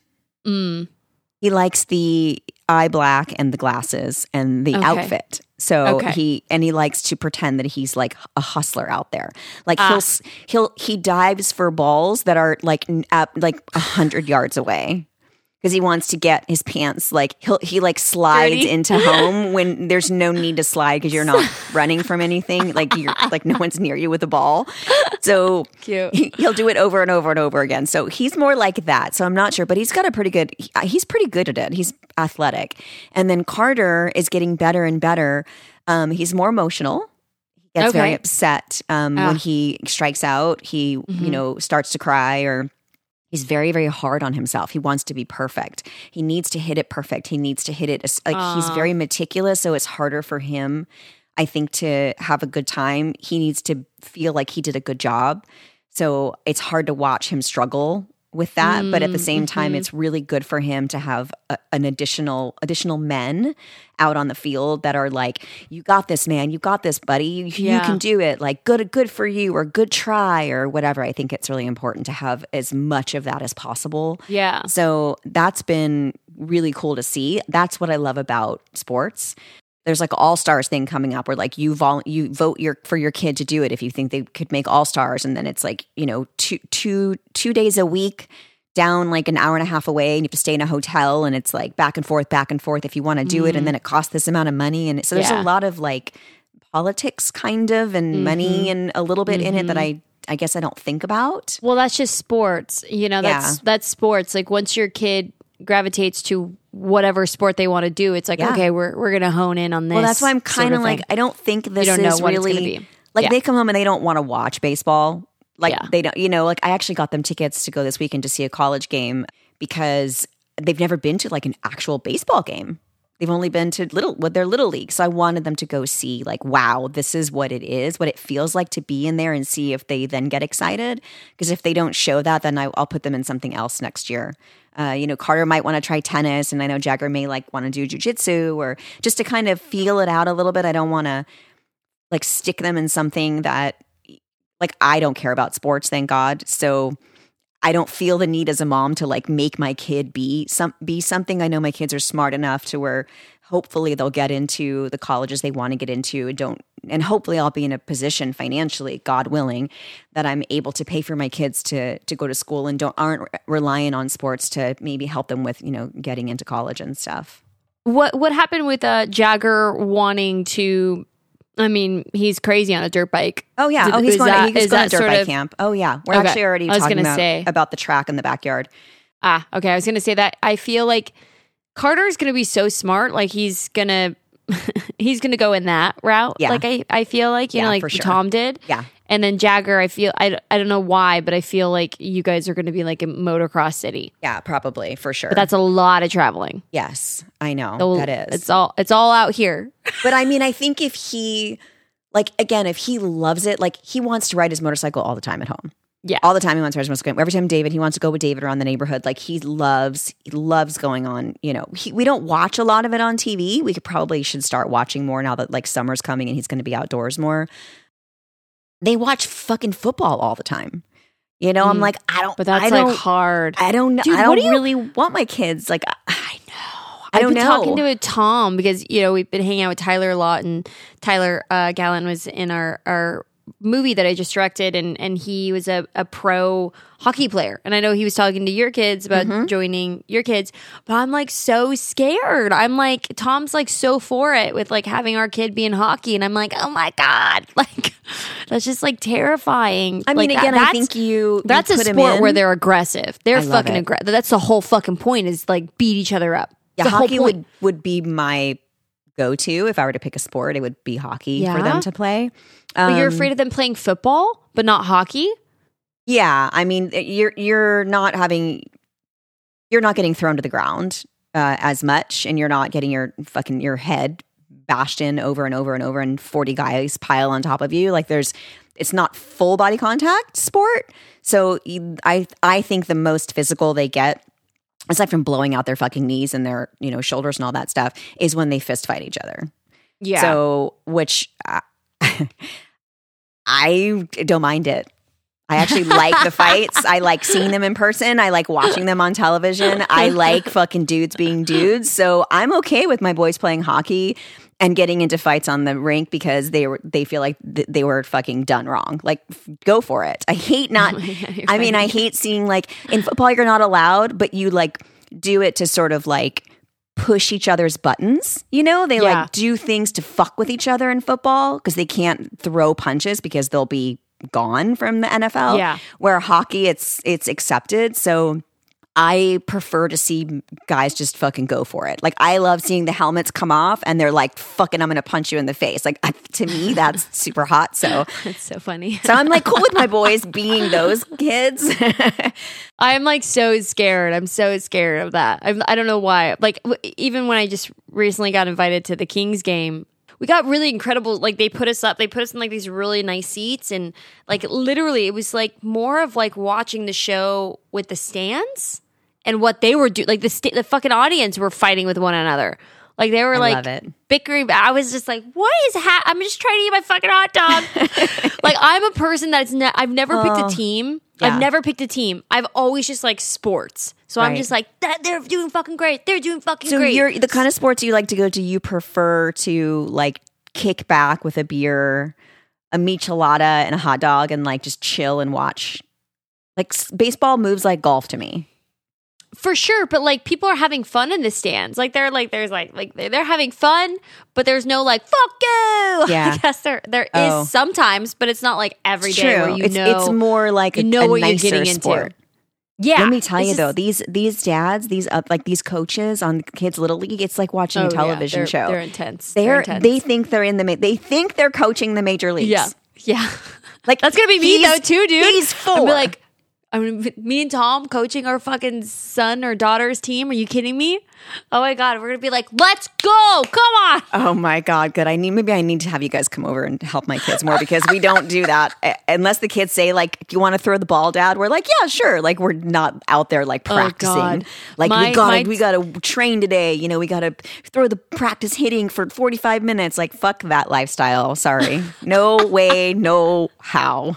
He likes the eye black and the glasses and the outfit. So he likes to pretend that he's like a hustler out there. Like he dives for balls that are like 100 yards away. Because he wants to get his pants, like he like slides dirty into home when there's no need to slide because you're not running from anything. Like you're like no one's near you with a ball. So Cute. He'll do it over and over and over again. So he's more like that. So I'm not sure, but he's got a pretty good. He's pretty good at it. He's athletic. And then Carter is getting better and better. He's more emotional. He gets very upset when he strikes out. He starts to cry or. He's very, very hard on himself. He wants to be perfect. He needs to hit it perfect. He needs to hit it he's very meticulous, so it's harder for him, I think, to have a good time. He needs to feel like he did a good job. So it's hard to watch him struggle with that, but at the same time, it's really good for him to have an additional men out on the field that are like, "You got this, man. You got this, buddy. You can do it. Like, good for you, or good try, or whatever." I think it's really important to have as much of that as possible. Yeah. So that's been really cool to see. That's what I love about sports. There's like all-stars thing coming up where like you vote for your kid to do it if you think they could make all-stars, and then it's like, two days a week down like an hour and a half away, and you have to stay in a hotel, and it's like back and forth if you want to do it, and then it costs this amount of money, and so there's a lot of like politics kind of and money and a little bit in it that I guess I don't think about. Well, that's just sports. That's sports. Like once your kid gravitates to whatever sport they want to do, it's like, okay, we're going to hone in on this. Well, that's why I'm kind of like, I don't think this don't know is what it's really gonna be. Like they come home and they don't want to watch baseball. Like they don't, like I actually got them tickets to go this weekend to see a college game because they've never been to like an actual baseball game. They've only been to their little league. So I wanted them to go see like, wow, this is what it is, what it feels like to be in there, and see if they then get excited. Because if they don't show that, then I'll put them in something else next year. Carter might want to try tennis, and I know Jagger may like want to do jujitsu, or just to kind of feel it out a little bit. I don't want to like stick them in something that like I don't care about sports, thank God. So I don't feel the need as a mom to like make my kid be something. I know my kids are smart enough to where hopefully they'll get into the colleges they want to get into, and hopefully I'll be in a position financially, God willing, that I'm able to pay for my kids to go to school and aren't relying on sports to maybe help them with, getting into college and stuff. What happened with Jagger wanting to? I mean, he's crazy on a dirt bike. Oh yeah, he's going to dirt bike camp. Oh yeah, we're actually already talking about the track in the backyard. Okay. I was going to say that I feel like Carter's going to be so smart. Like he's going to go in that route. Yeah. Like I feel like, like for sure. Tom did. Yeah. And then Jagger, I feel, I don't know why, but I feel like you guys are going to be like a motocross city. Yeah, probably, for sure. But that's a lot of traveling. Yes, I know. That is. It's all out here. But I mean, I think if he loves it, like he wants to ride his motorcycle all the time at home. Yeah. All the time he wants to ride his motorcycle. Every time he wants to go with David around the neighborhood. Like he loves going on, we don't watch a lot of it on TV. We should start watching more now that like summer's coming and he's going to be outdoors more. They watch fucking football all the time. I'm like, but that's like hard. I don't know. Dude, I don't really want my kids. Like, I know. I've been talking to Tom because, we've been hanging out with Tyler a lot, and Tyler Gallen was in our movie that I just directed, and he was a pro hockey player. And I know he was talking to your kids about joining your kids, but I'm like so scared. I'm like, Tom's like so for it with like having our kid be in hockey, and I'm like, oh my God, like that's just like terrifying. I mean, like, again, I think that's you a put sport where they're aggressive. They're fucking it. aggressive. That's the whole fucking point, is like beat each other up. Yeah, hockey would be my go-to if I were to pick a sport. It would be hockey for them to play. But you're afraid of them playing football, but not hockey? Yeah, I mean, you're not getting thrown to the ground as much, and you're not getting your head bashed in over and over and over, and 40 guys pile on top of you. Like it's not full body contact sport. So I think the most physical they get, aside from blowing out their fucking knees and their shoulders and all that stuff, is when they fist fight each other. Yeah. So, which I don't mind it. I actually like the fights. I like seeing them in person. I like watching them on television. I like fucking dudes being dudes. So I'm okay with my boys playing hockey and getting into fights on the rink because they feel like they were fucking done wrong. Like, go for it. I hate not. I mean, I hate seeing like in football you're not allowed, but you like do it to sort of like push each other's buttons. You know, they like do things to fuck with each other in football because they can't throw punches because they'll be gone from the NFL. Yeah. Where hockey, it's accepted. So I prefer to see guys just fucking go for it. Like, I love seeing the helmets come off and they're like, fucking, I'm going to punch you in the face. Like, to me, that's super hot. So It's so funny. so I'm like cool with my boys being those kids. I'm like so scared. I'm so scared of that. I don't know why. Like, even when I just recently got invited to the Kings game, we got really incredible. Like, they put us in like these really nice seats, and like literally it was like more of like watching the show with the stands and what they were doing. Like the fucking audience were fighting with one another. Like, they were love it. bickering. I was just like, what is I'm just trying to eat my fucking hot dog. Like, I'm a person that's I've never picked a team. Yeah. I've never picked a team. I've always just like sports. So I'm Right. just like, they're doing fucking great. They're doing fucking So great. you're the kind of sports you like to go to, you prefer to like kick back with a beer, a michelada and a hot dog and like just chill and watch. Like, baseball moves like golf to me. For sure, but like people are having fun in the stands. Like, they're having fun, but there's no like fuck you. Yeah. I guess there is sometimes, but it's not like every day where you know it's more like you know a what you're nicer getting sport. into. Yeah. Let me tell you it's though, just- these dads, these coaches on kids little league, it's like watching a television show. They're intense. They think they think they're coaching the major leagues. Yeah. Like, That's gonna be me though too, dude. He's 4. I'll be like, me and Tom coaching our fucking son or daughter's team. Are you kidding me? Oh my God. We're going to be like, let's go. Come on. oh my God, good. Maybe I need to have you guys come over and help my kids more because we don't do that. Unless the kids say like, do you want to throw the ball, Dad? We're like, yeah, sure. Like, we're not out there like practicing. God. Like, My- we gotta train today. You know, we gotta throw the practice hitting for 45 minutes. Like, fuck that lifestyle. Sorry. No way, no how.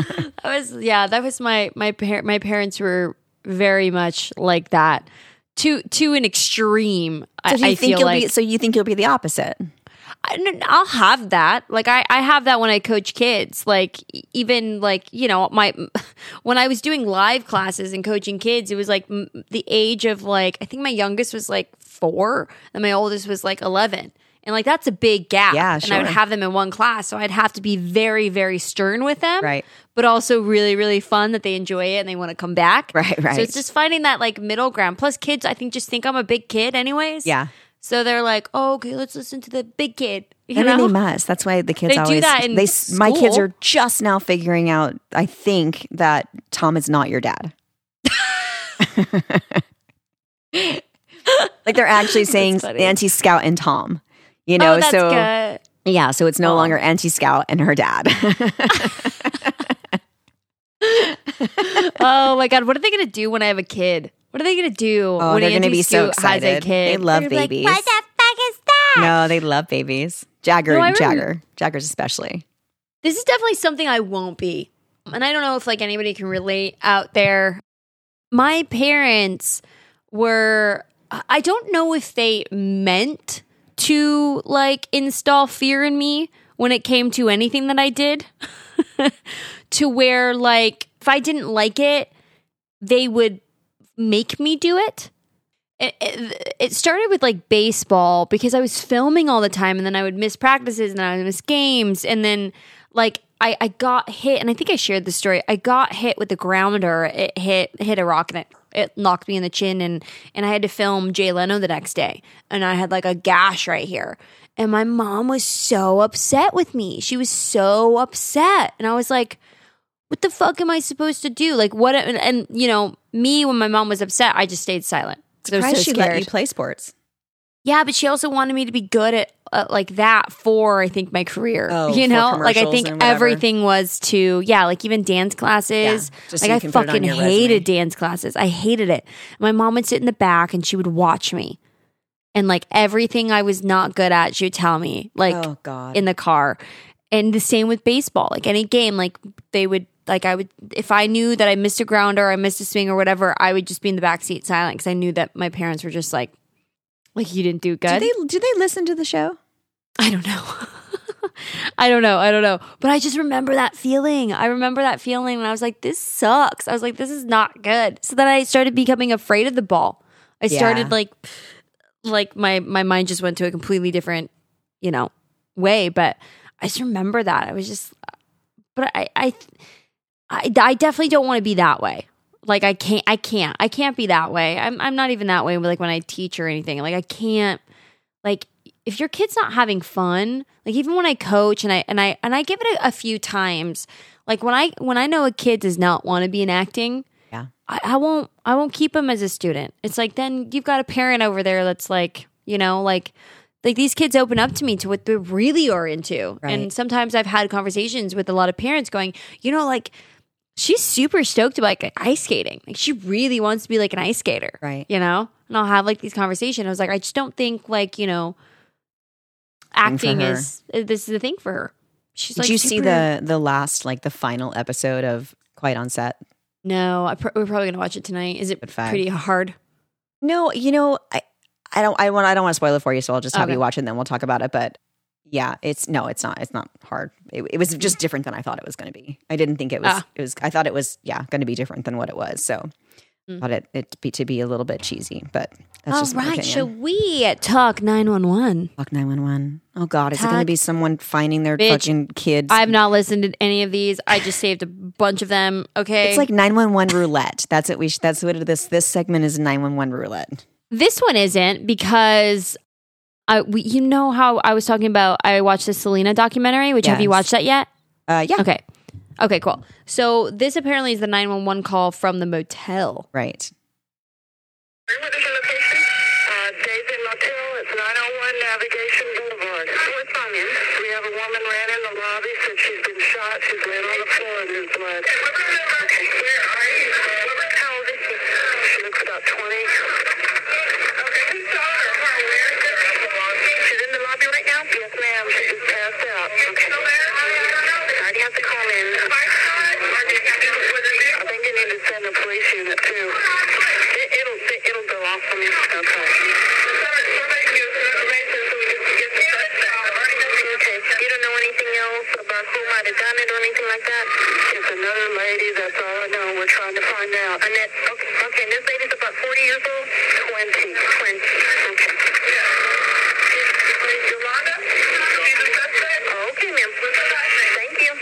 That was my parents were very much like that to an extreme. So I feel like so you think you'll be the opposite? I'll have that. Like, I have that when I coach kids. Like, even like, you know, when I was doing live classes and coaching kids, it was like the age of like, I think my youngest was like 4 and my oldest was like 11. And like, that's a big gap. Yeah, And I would sure. have them in one class. So I'd have to be very, very stern with them. Right. But also really, really fun that they enjoy it and they want to come back. Right. So it's just finding that like middle ground. Plus, kids, I think, just think I'm a big kid anyways. Yeah. So they're like, oh, okay, let's listen to the big kid. You I mean, know? they must. That's why the kids They do always that in my kids school. are just now figuring out, I think, that Tom is not your dad. Like, they're actually saying funny. Auntie Scout and Tom. You know, Oh, that's so good. yeah, so it's no longer Auntie Scout and her dad. Oh my God, what are they gonna do when I have a kid? What are they gonna do Oh, when they're Auntie gonna be so Scoot has a excited. kid? They love They're gonna be babies. Like, what the fuck is that? No, they love babies. Jagger, No, I Jaggers especially. This is definitely something I won't be. And I don't know if like anybody can relate out there. My parents were, I don't know if they meant to like install fear in me when it came to anything that I did. To where like if I didn't like it, they would make me do it. It started with like baseball because I was filming all the time and then I would miss practices and then I would miss games. And then like I got hit, and I think I shared the story. I got hit with a grounder. It hit a rock and it knocked me in the chin, and I had to film Jay Leno the next day. And I had like a gash right here. And my mom was so upset with me. She was so upset. And I was like, what the fuck am I supposed to do? Like, what? And you know, me, when my mom was upset, I just stayed silent. 'Cause I was Surprised so she let scared. you play sports. Yeah, but she also wanted me to be good at like that for, I think, my career. Oh, you for know, like I commercials think and whatever. everything was to, like even dance classes. Yeah, just like so you I can put it on fucking your hated resume. dance classes. I hated it. My mom would sit in the back and she would watch me. And like everything I was not good at, she would tell me, like Oh, God. in the car. And the same with baseball. Like any game, like they would, like I would, if I knew that I missed a grounder or I missed a swing or whatever, I would just be in the backseat silent because I knew that my parents were just like you didn't do good. Do they listen to the show? I don't know. I don't know. But I just remember that feeling. I remember that feeling and I was like, this sucks. I was like, this is not good. So then I started becoming afraid of the ball. I started like my mind just went to a completely different, way. But I just remember that. I was just, but I definitely don't want to be that way. Like I can't be that way. I'm not even that way. Like when I teach or anything, like I can't, like if your kid's not having fun, like even when I coach and I give it a few times, like when I know a kid does not want to be in acting, Yeah. I won't keep him as a student. It's like, then you've got a parent over there that's like, like these kids open up to me to what they really are into. Right. And sometimes I've had conversations with a lot of parents going, like, she's super stoked about like ice skating. Like she really wants to be like an ice skater. Right. And I'll have like these conversations. I was like, I just don't think like, acting this is the thing for her. She's Did you see the last, like the final episode of Quiet on Set? No, we're probably going to watch it tonight. Is it pretty hard? No, I don't want to spoil it for you, so I'll just have you watch it and then we'll talk about it. But yeah, it's not hard. It was just different than I thought it was going to be. I didn't think it was, I thought it was, going to be different than what it was. So I thought it to be a little bit cheesy, but that's just my opinion. Shall we talk 911? Talk 911. Oh God, is it going to be someone finding their fucking kids? I've not listened to any of these. I just saved a bunch of them. Okay. It's like 911 roulette. That's what this segment is, 911 roulette. This one isn't because how I was talking about, I watched the Selena documentary, which have you watched that yet? Yeah. Okay, cool. So this apparently is the 911 call from the motel. Right. What is your location? Days Inn Motel. It's 901 Navigation Boulevard. What's wrong, man? We have a woman ran in the lobby, said she's been shot. She's laying on the floor and there's blood. Okay. Where are you? How old is she? She looks about 20. Okay, who saw her? Where is it? She's in the lobby right now? Yes, ma'am. She just passed out. Okay. Still there? I already have to call in. I think you need to send a police unit too. It'll go off for me. Okay. Okay. You don't know anything else about who might have done it or anything like that? It's another lady. That's all I know. We're trying to find out. Annette. Okay. This lady's about 40 years old. 20. Okay. Yolanda? She's a suspect? Okay, ma'am. Thank you.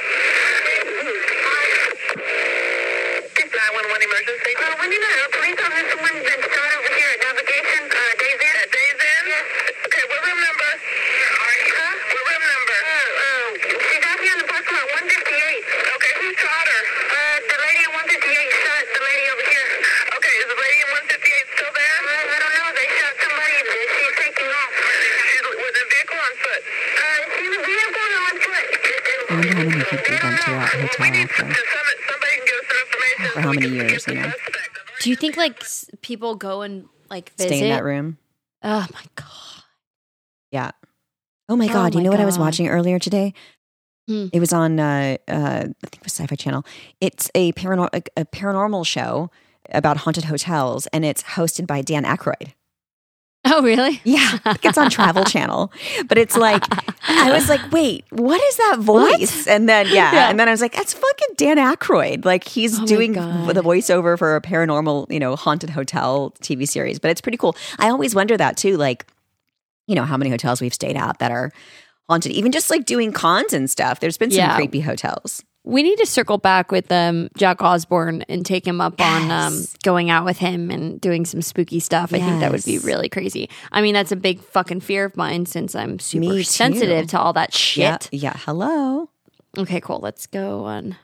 911 emergency. We need a police officer. Someone's been shot over here at Navigation. Days Inn? At Days Inn? Yes. Okay, what room number? Huh? What room number? She's out here in the parking lot, 158. Okay, who shot her? The lady in 158 shot the lady over here. Okay, is the lady in 158 still there? I don't know. They shot somebody. She's taking off. She's with a vehicle on foot. She's a vehicle on foot. I wonder how many people went to that hotel after. Somebody can give us some information. For how many years, Do you think like people go and like visit? Stay in that room? Oh my God. Yeah. Oh my God. You know what I was watching earlier today? It was on, I think it was Sci-Fi Channel. It's a paranormal show about haunted hotels, and it's hosted by Dan Aykroyd. Oh, really? Yeah. I think it's on Travel Channel. But it's like, I was like, wait, what is that voice? And then, and then I was like, that's fucking Dan Aykroyd. Like he's doing the voiceover for a paranormal, haunted hotel TV series. But it's pretty cool. I always wonder that too, like, how many hotels we've stayed at that are haunted, even just like doing cons and stuff. There's been some creepy hotels. We need to circle back with Jack Osborne and take him up on going out with him and doing some spooky stuff. I think that would be really crazy. I mean, that's a big fucking fear of mine since I'm super sensitive to all that shit. Yeah. Hello. Okay, cool. Let's go on.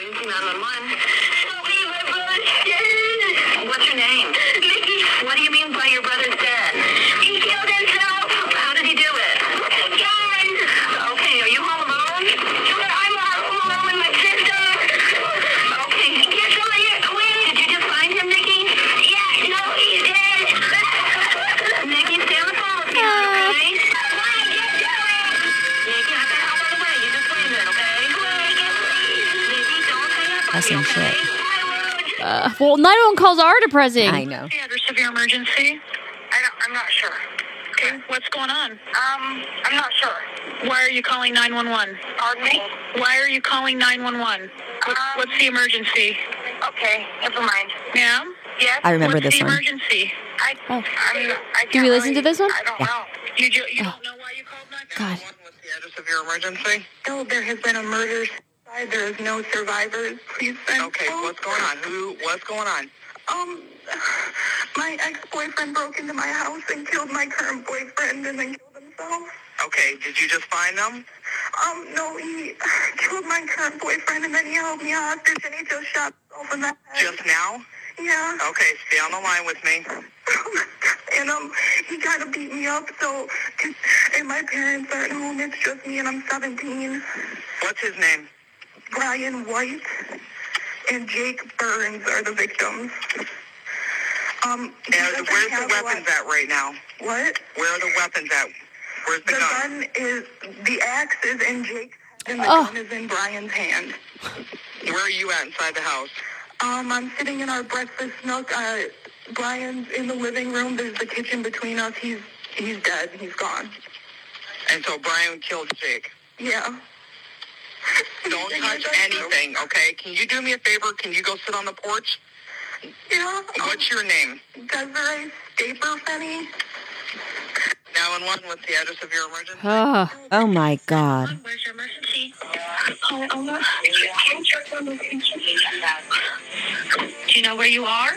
What's your name? Mickey. What do you mean by your brother's dead? He killed himself. How did he do it? Gun. Okay, are you home alone? I'm home alone with my sister. Okay, get somebody here quick. Did you just find him, Nikki? Yeah, no, he's dead. Nikki, stay on the phone with me. depressing shit. Well, 911 calls are depressing. I know. The address of your emergency? I'm not sure. Okay, what's going on? I'm not sure. Why are you calling 911? Pardon me? Why are you calling 911? What's the emergency? Okay, never mind. Ma'am? Yes? I remember What's this the one. emergency? I Did we can't listen to this one? I don't know. You don't know why you called 911? God. What's the address of your emergency? No, there has been a murder. There is no survivors. Please send. Okay, what's going on? What's going on? My ex-boyfriend broke into my house and killed my current boyfriend and then killed himself. Okay, did you just find them? No, he killed my current boyfriend and then he held me hostage and he just shot himself in the head. Just now? Yeah. Okay, stay on the line with me. And he kind of beat me up, and my parents aren't home. It's just me and I'm 17. What's his name? Brian White and Jake Burns are the victims. Where's the weapons at right now? What? Where are the weapons at? Where's the gun? The axe is in Jake's head and the gun is in Brian's hand. Where are you at inside the house? I'm sitting in our breakfast nook. Brian's in the living room. There's the kitchen between us. He's dead. He's gone. And so Brian killed Jake? Yeah. Don't touch anything, okay? Can you do me a favor? Can you go sit on the porch? Yeah. What's your name? Desiree Staperfenny. 911, what's the address of your emergency? Oh my God. Where's your emergency? Do you know where you are?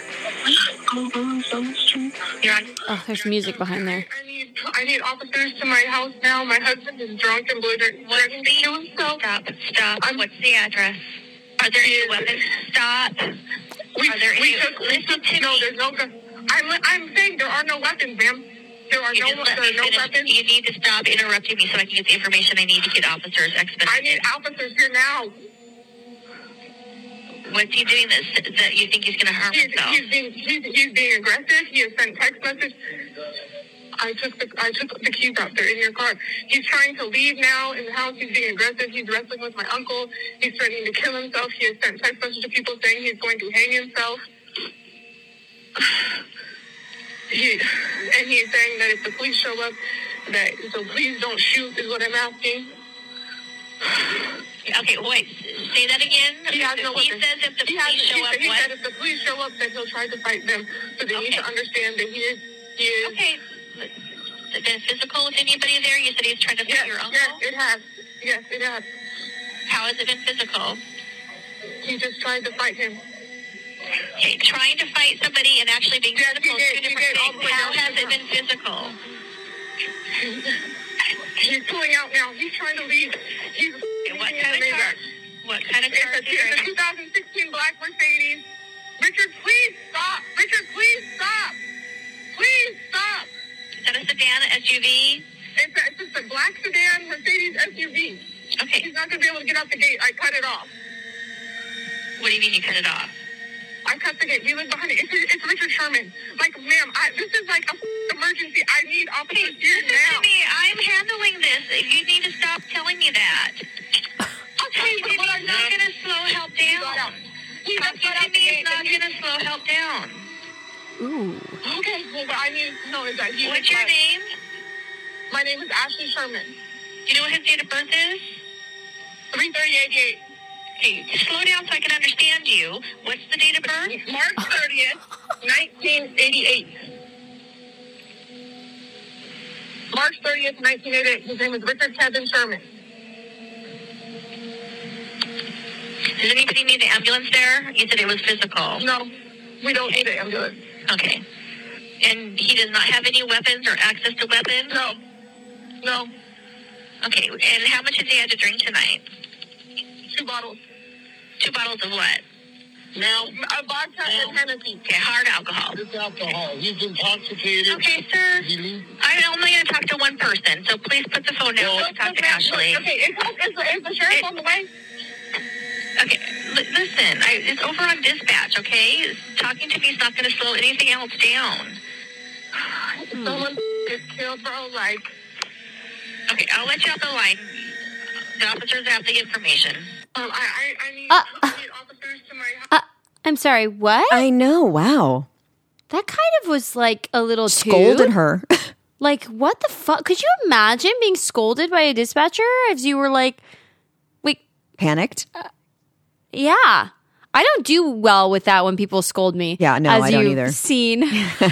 You're on. Oh, there's music behind there. I need officers to my house now. My husband is drunk and belligerent. Stop. What's the address? Are there any weapons? Stop. Listen to me. No, there's no gun. I'm saying there are no weapons, ma'am. There are no weapons. You need to stop interrupting me so I can get the information I need to get officers expedited. I need officers here now. What's he doing that you think he's going to harm himself? He's being aggressive. He has sent text message. I took the keys out. They're in your car. He's trying to leave now in the house. He's being aggressive. He's wrestling with my uncle. He's threatening to kill himself. He has sent text messages to people saying he's going to hang himself. He's saying that if the police show up, so please don't shoot is what I'm asking. Okay, wait. Say that again. He says if the police show up, he said if the police show up, then he'll try to fight them. So they need to understand that he is. Okay. Been physical with anybody there? You said he's trying to fight your uncle? Yes, it has. How has it been physical? He just tried to fight him. Okay, trying to fight somebody and actually being physical is two different things. How has it been physical? He's pulling out now. He's trying to leave. What kind of car? What kind of car? It's a 2016 black Mercedes. Richard, please stop. Richard, please stop. Please stop. Is that a sedan, SUV? It's just a black sedan Mercedes SUV. Okay. He's not going to be able to get out the gate. I cut it off. What do you mean you cut it off? I cut the gate. He lives behind it. It's Richard Sherman. Like, ma'am, this is like a emergency. I need officers here now. Listen to me. I'm handling this. You need to stop telling me that. Okay, but he's not going to slow help down. Talking to me is not going to slow help down. Ooh. Okay, well, what I need to know is that What's your name? My name is Ashley Sherman. Do you know what his date of birth is? 3/30/88. Okay, slow down so I can understand you. What's the date of birth? March 30th, 1988. March 30th, 1988. His name is Richard Kevin Sherman. Does anybody need the ambulance there? You said it was physical. No, we don't need the ambulance. Okay. And he does not have any weapons or access to weapons? No. Okay, and how much has he had to drink tonight? 2 bottles. 2 bottles of what? Now, a vodka and Hennessy. Okay, hard alcohol. It's alcohol. He's intoxicated. Okay, sir. I'm only going to talk to one person, so please put the phone down and talk to Ashley. Okay, is the sheriff on the way? Okay, listen, it's over on dispatch, okay? Talking to me is not going to slow anything else down. Someone is killed, bro, like... Okay, I'll let you off the line. The officers have the information. I need officers to my I'm sorry, what? I know. Wow. That kind of was like a little Scolded her. Like, what the fuck? Could you imagine being scolded by a dispatcher if you were like, wait, Panicked? yeah. I don't do well with that when people scold me. Yeah, no, as I don't you've either. Seen.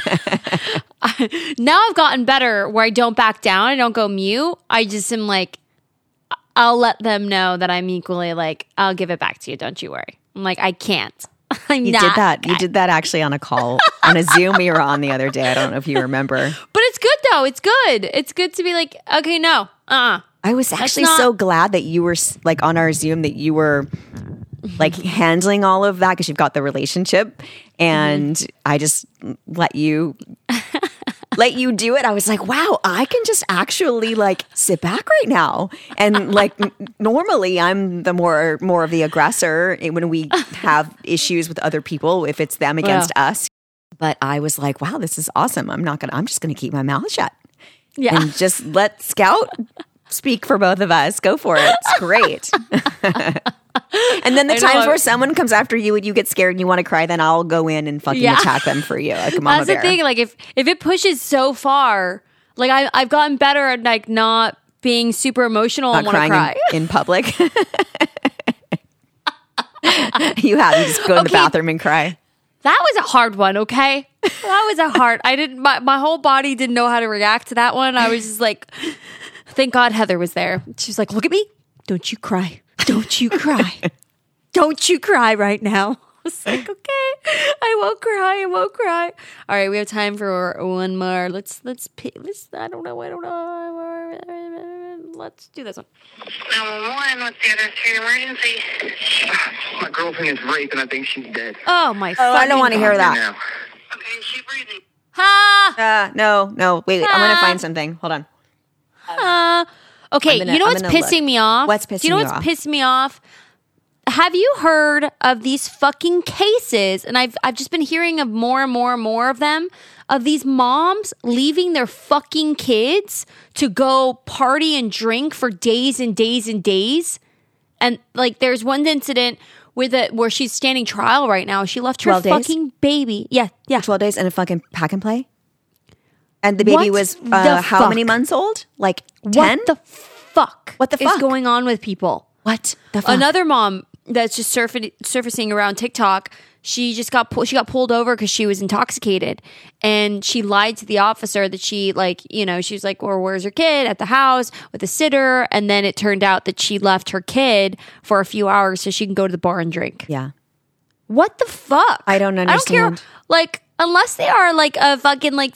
Now I've gotten better where I don't back down. I don't go mute. I just am like, I'll let them know that I'm equally like, I'll give it back to you. Don't you worry. I'm like, I can't. You did that. You did that actually on a call, on a Zoom we were on the other day. I don't know if you remember. But it's good though. It's good. It's good to be like, okay, no. I was actually so glad that you were like on our Zoom, that you were like handling all of that because you've got the relationship, and I just let you do it. I was like, wow, I can just actually like sit back right now. And like normally I'm the more of the aggressor when we have issues with other people, if it's them against us. But I was like, wow, this is awesome. I'm just going to keep my mouth shut. Yeah. And just let Scout speak for both of us. Go for it. It's great. And then the times where someone comes after you and you get scared and you want to cry, then I'll go in and fucking attack them for you, like a mama bear. That's the thing. Like if it pushes so far, like I've gotten better at like not being super emotional and want to cry in public. You just go in the bathroom and cry. That was a hard one. Okay, that was a hard. I didn't. My whole body didn't know how to react to that one. I was just like, thank God Heather was there. She's like, look at me. Don't you cry. Don't you cry. Don't you cry right now. I was like, okay, I won't cry. I won't cry. All right, we have time for one more. Let's I don't know. Let's do this one. 911, what's the other street emergency? My girlfriend is raped and I think she's dead. Oh my! I don't want to hear that. Now. Okay, is she breathing? No. Wait. I'm gonna find something. Hold on. Okay, you know what's pissing me off? What's pissing you off? You know what's pissing me off? Have you heard of these fucking cases? And I've just been hearing of more and more and more of them, of these moms leaving their fucking kids to go party and drink for days and days and days. And like there's one incident where she's standing trial right now. She left her fucking baby. Yeah. 12 days and a fucking pack and play? And the baby was how many months old? Like 10? What the fuck? What the fuck is going on with people? What the fuck? Another mom that's just surfacing around TikTok. She just got pulled over because she was intoxicated, and she lied to the officer that she she was like, "Well, where's your kid?" At the house with a sitter, and then it turned out that she left her kid for a few hours so she can go to the bar and drink. Yeah. What the fuck? I don't understand. I don't care. Like unless they are like a fucking like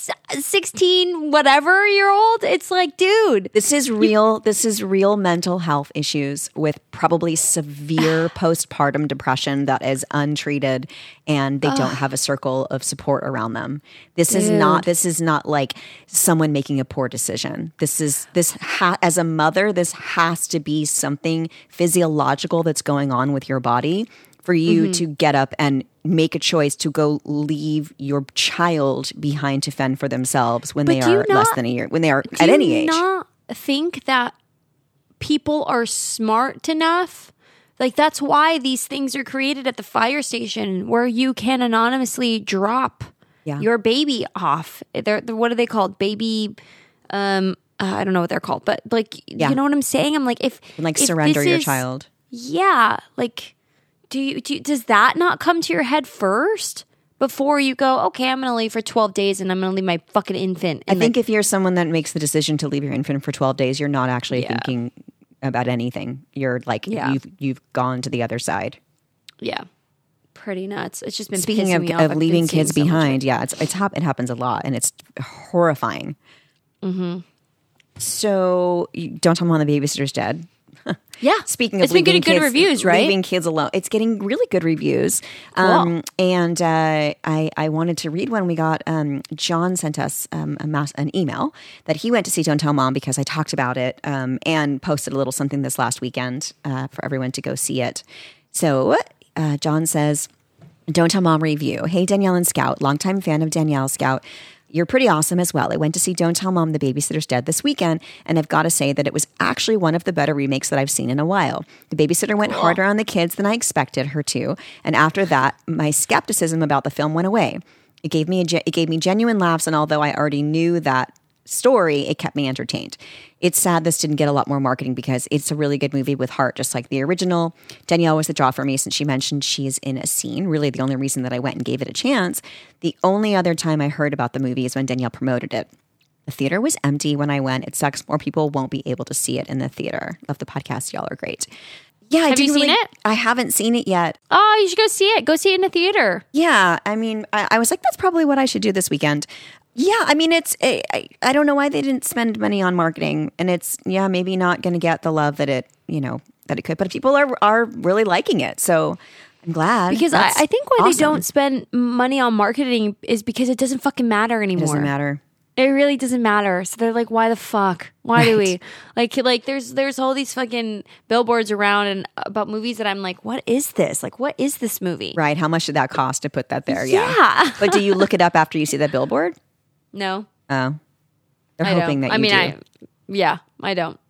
16 whatever year old, it's like, dude, this is real mental health issues with probably severe postpartum depression that is untreated, and they don't have a circle of support around them. This is not like someone making a poor decision. As a mother, this has to be something physiological that's going on with your body for you to get up and make a choice to go leave your child behind to fend for themselves when they are less than a year, when they are at any age. Do you not think that people are smart enough? Like that's why these things are created at the fire station where you can anonymously drop your baby off. They're what are they called? Baby, I don't know what they're called, but like, you know what I'm saying? I'm like, if surrender your child. Yeah. Like, does that not come to your head first before you go, okay, I'm going to leave for 12 days and I'm going to leave my fucking infant? I think if you're someone that makes the decision to leave your infant for 12 days, you're not actually thinking about anything. You're like, you've gone to the other side. Yeah. Pretty nuts. It's just been speaking pissing me off. of leaving kids behind. Yeah, it happens a lot, and it's horrifying. Mm-hmm. So Don't Tell Mom the Babysitter's Dead. Yeah. Speaking of it's been getting good reviews, right? Leaving kids alone. It's getting really good reviews. Cool. And I wanted to read one. We got John sent us an email that he went to see Don't Tell Mom because I talked about it and posted a little something this last weekend for everyone to go see it. So John says, Don't Tell Mom review. Hey, Danielle and Scout. Longtime fan of Danielle, Scout. You're pretty awesome as well. I went to see Don't Tell Mom, The Babysitter's Dead this weekend, and I've got to say that it was actually one of the better remakes that I've seen in a while. The babysitter went harder on the kids than I expected her to, and after that, my skepticism about the film went away. It gave me genuine laughs, and although I already knew that story, it kept me entertained. It's sad this didn't get a lot more marketing because it's a really good movie with heart, just like the original. Danielle was the draw for me since she mentioned she's in a scene. Really the only reason that I went and gave it a chance. The only other time I heard about the movie is when Danielle promoted it. The theater was empty when I went. It sucks more people won't be able to see it in the theater. Love the podcast. Y'all are great. Yeah, Have you seen it? I haven't seen it yet. Oh, you should go see it. Go see it in the theater. Yeah, I mean, I was like, that's probably what I should do this weekend. Yeah, I mean, I don't know why they didn't spend money on marketing, and it's maybe not going to get the love that it could, but people are really liking it, so I'm glad. Because I think why they don't spend money on marketing is because it doesn't fucking matter anymore. It doesn't matter. It really doesn't matter. So they're like, why the fuck? Why do we like? There's all these fucking billboards around and about movies that I'm like, what is this? Like, what is this movie? Right? How much did that cost to put that there? Yeah. But do you look it up after you see that billboard? No. Oh. They're hoping that you do. I don't.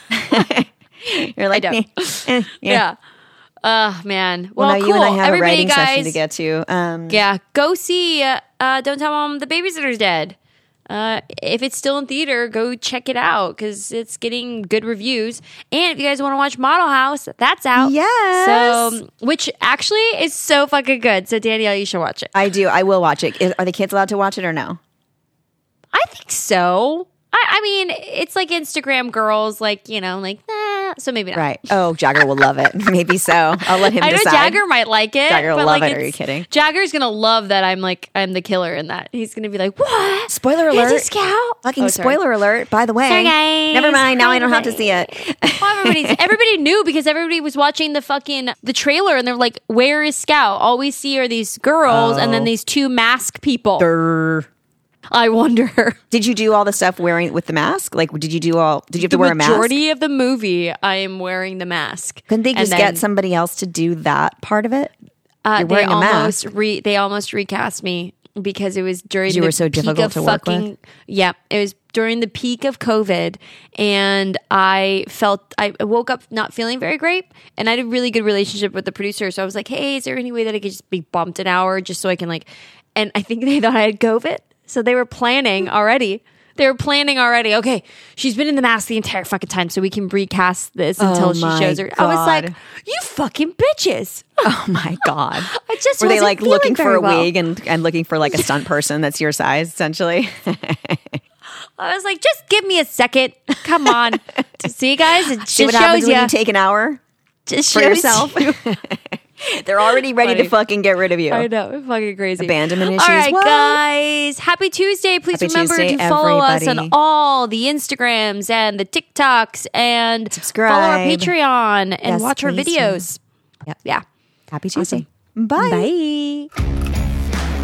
You're like, I don't. Yeah. Man. Well, now cool. you and I have Everybody, a writing guys, session to get to. Yeah. Go see Don't Tell Mom The Babysitter's Dead. If it's still in theater, go check it out because it's getting good reviews. And if you guys want to watch Model House, that's out. Yes. So, which actually is so fucking good. So, Danielle, you should watch it. I do. I will watch it. Are the kids allowed to watch it or no? I think so. I mean, it's like Instagram girls, like, nah, so maybe not. Right. Oh, Jagger will love it. Maybe so. I'll let him decide. I know Jagger might like it. Jagger will love it. Are you kidding? Jagger's going to love that I'm the killer in that. He's going to be like, what? Spoiler alert. He's a scout? Fucking spoiler alert, by the way. Sorry, guys. Never mind. Now I don't have to see it. Well, everybody knew because everybody was watching the trailer and they're like, where is Scout? All we see are these girls and then these two mask people. Durr. I wonder. Did you do all the stuff wearing with the mask? Like, did you have to wear a mask? The majority of the movie, I am wearing the mask. Couldn't they just get somebody else to do that part of it? You're wearing a mask. They almost recast me because it was during you were so difficult to work with? Yeah, it was during the peak of COVID, and I woke up not feeling very great, and I had a really good relationship with the producer, so I was like, hey, is there any way that I could just be bumped an hour just so I can and I think they thought I had COVID. So they were planning already. Okay, she's been in the mask the entire fucking time, so we can recast this until she shows her. God. I was like, you fucking bitches. Oh my God. I just were they wasn't looking for a well. wig and looking for a stunt person that's your size, essentially? I was like, just give me a second. Come on. See, guys, it just See what shows happens you. when you take an hour Just for shows yourself. you. They're already ready to fucking get rid of you. I know. It's fucking crazy. Abandonment issues. All right, What? guys. Happy Tuesday. Please Happy remember Tuesday, to follow us everybody. on all the Instagrams and the TikToks and Subscribe. follow our Patreon and Yes, watch our please do. videos. Yep. Yeah. Happy Tuesday. Awesome. Bye. Bye.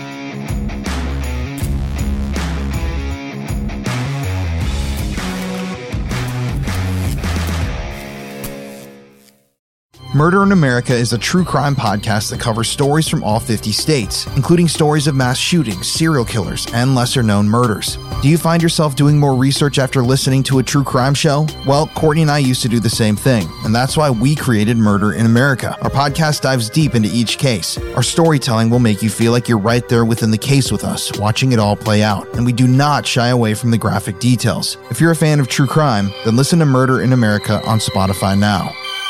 Murder in America is a true crime podcast that covers stories from all 50 states, including stories of mass shootings, serial killers, and lesser-known murders. Do you find yourself doing more research after listening to a true crime show? Well, Courtney and I used to do the same thing, and that's why we created Murder in America. Our podcast dives deep into each case. Our storytelling will make you feel like you're right there within the case with us, watching it all play out, and we do not shy away from the graphic details. If you're a fan of true crime, then listen to Murder in America on Spotify now.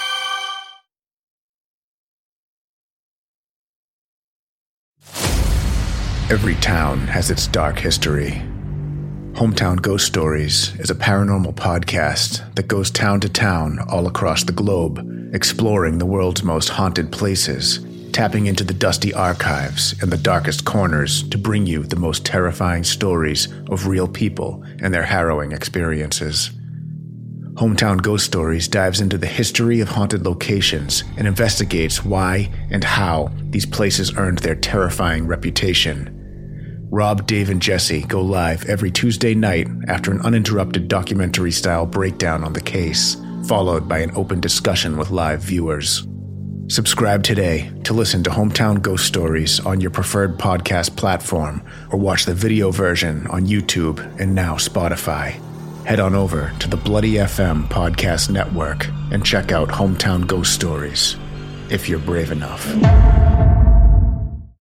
Every town has its dark history. Hometown Ghost Stories is a paranormal podcast that goes town to town all across the globe, exploring the world's most haunted places, tapping into the dusty archives and the darkest corners to bring you the most terrifying stories of real people and their harrowing experiences. Hometown Ghost Stories dives into the history of haunted locations and investigates why and how these places earned their terrifying reputation. Rob, Dave, and Jesse go live every Tuesday night after an uninterrupted documentary-style breakdown on the case, followed by an open discussion with live viewers. Subscribe today to listen to Hometown Ghost Stories on your preferred podcast platform or watch the video version on YouTube and now Spotify. Head on over to the Bloody FM podcast network and check out Hometown Ghost Stories, if you're brave enough.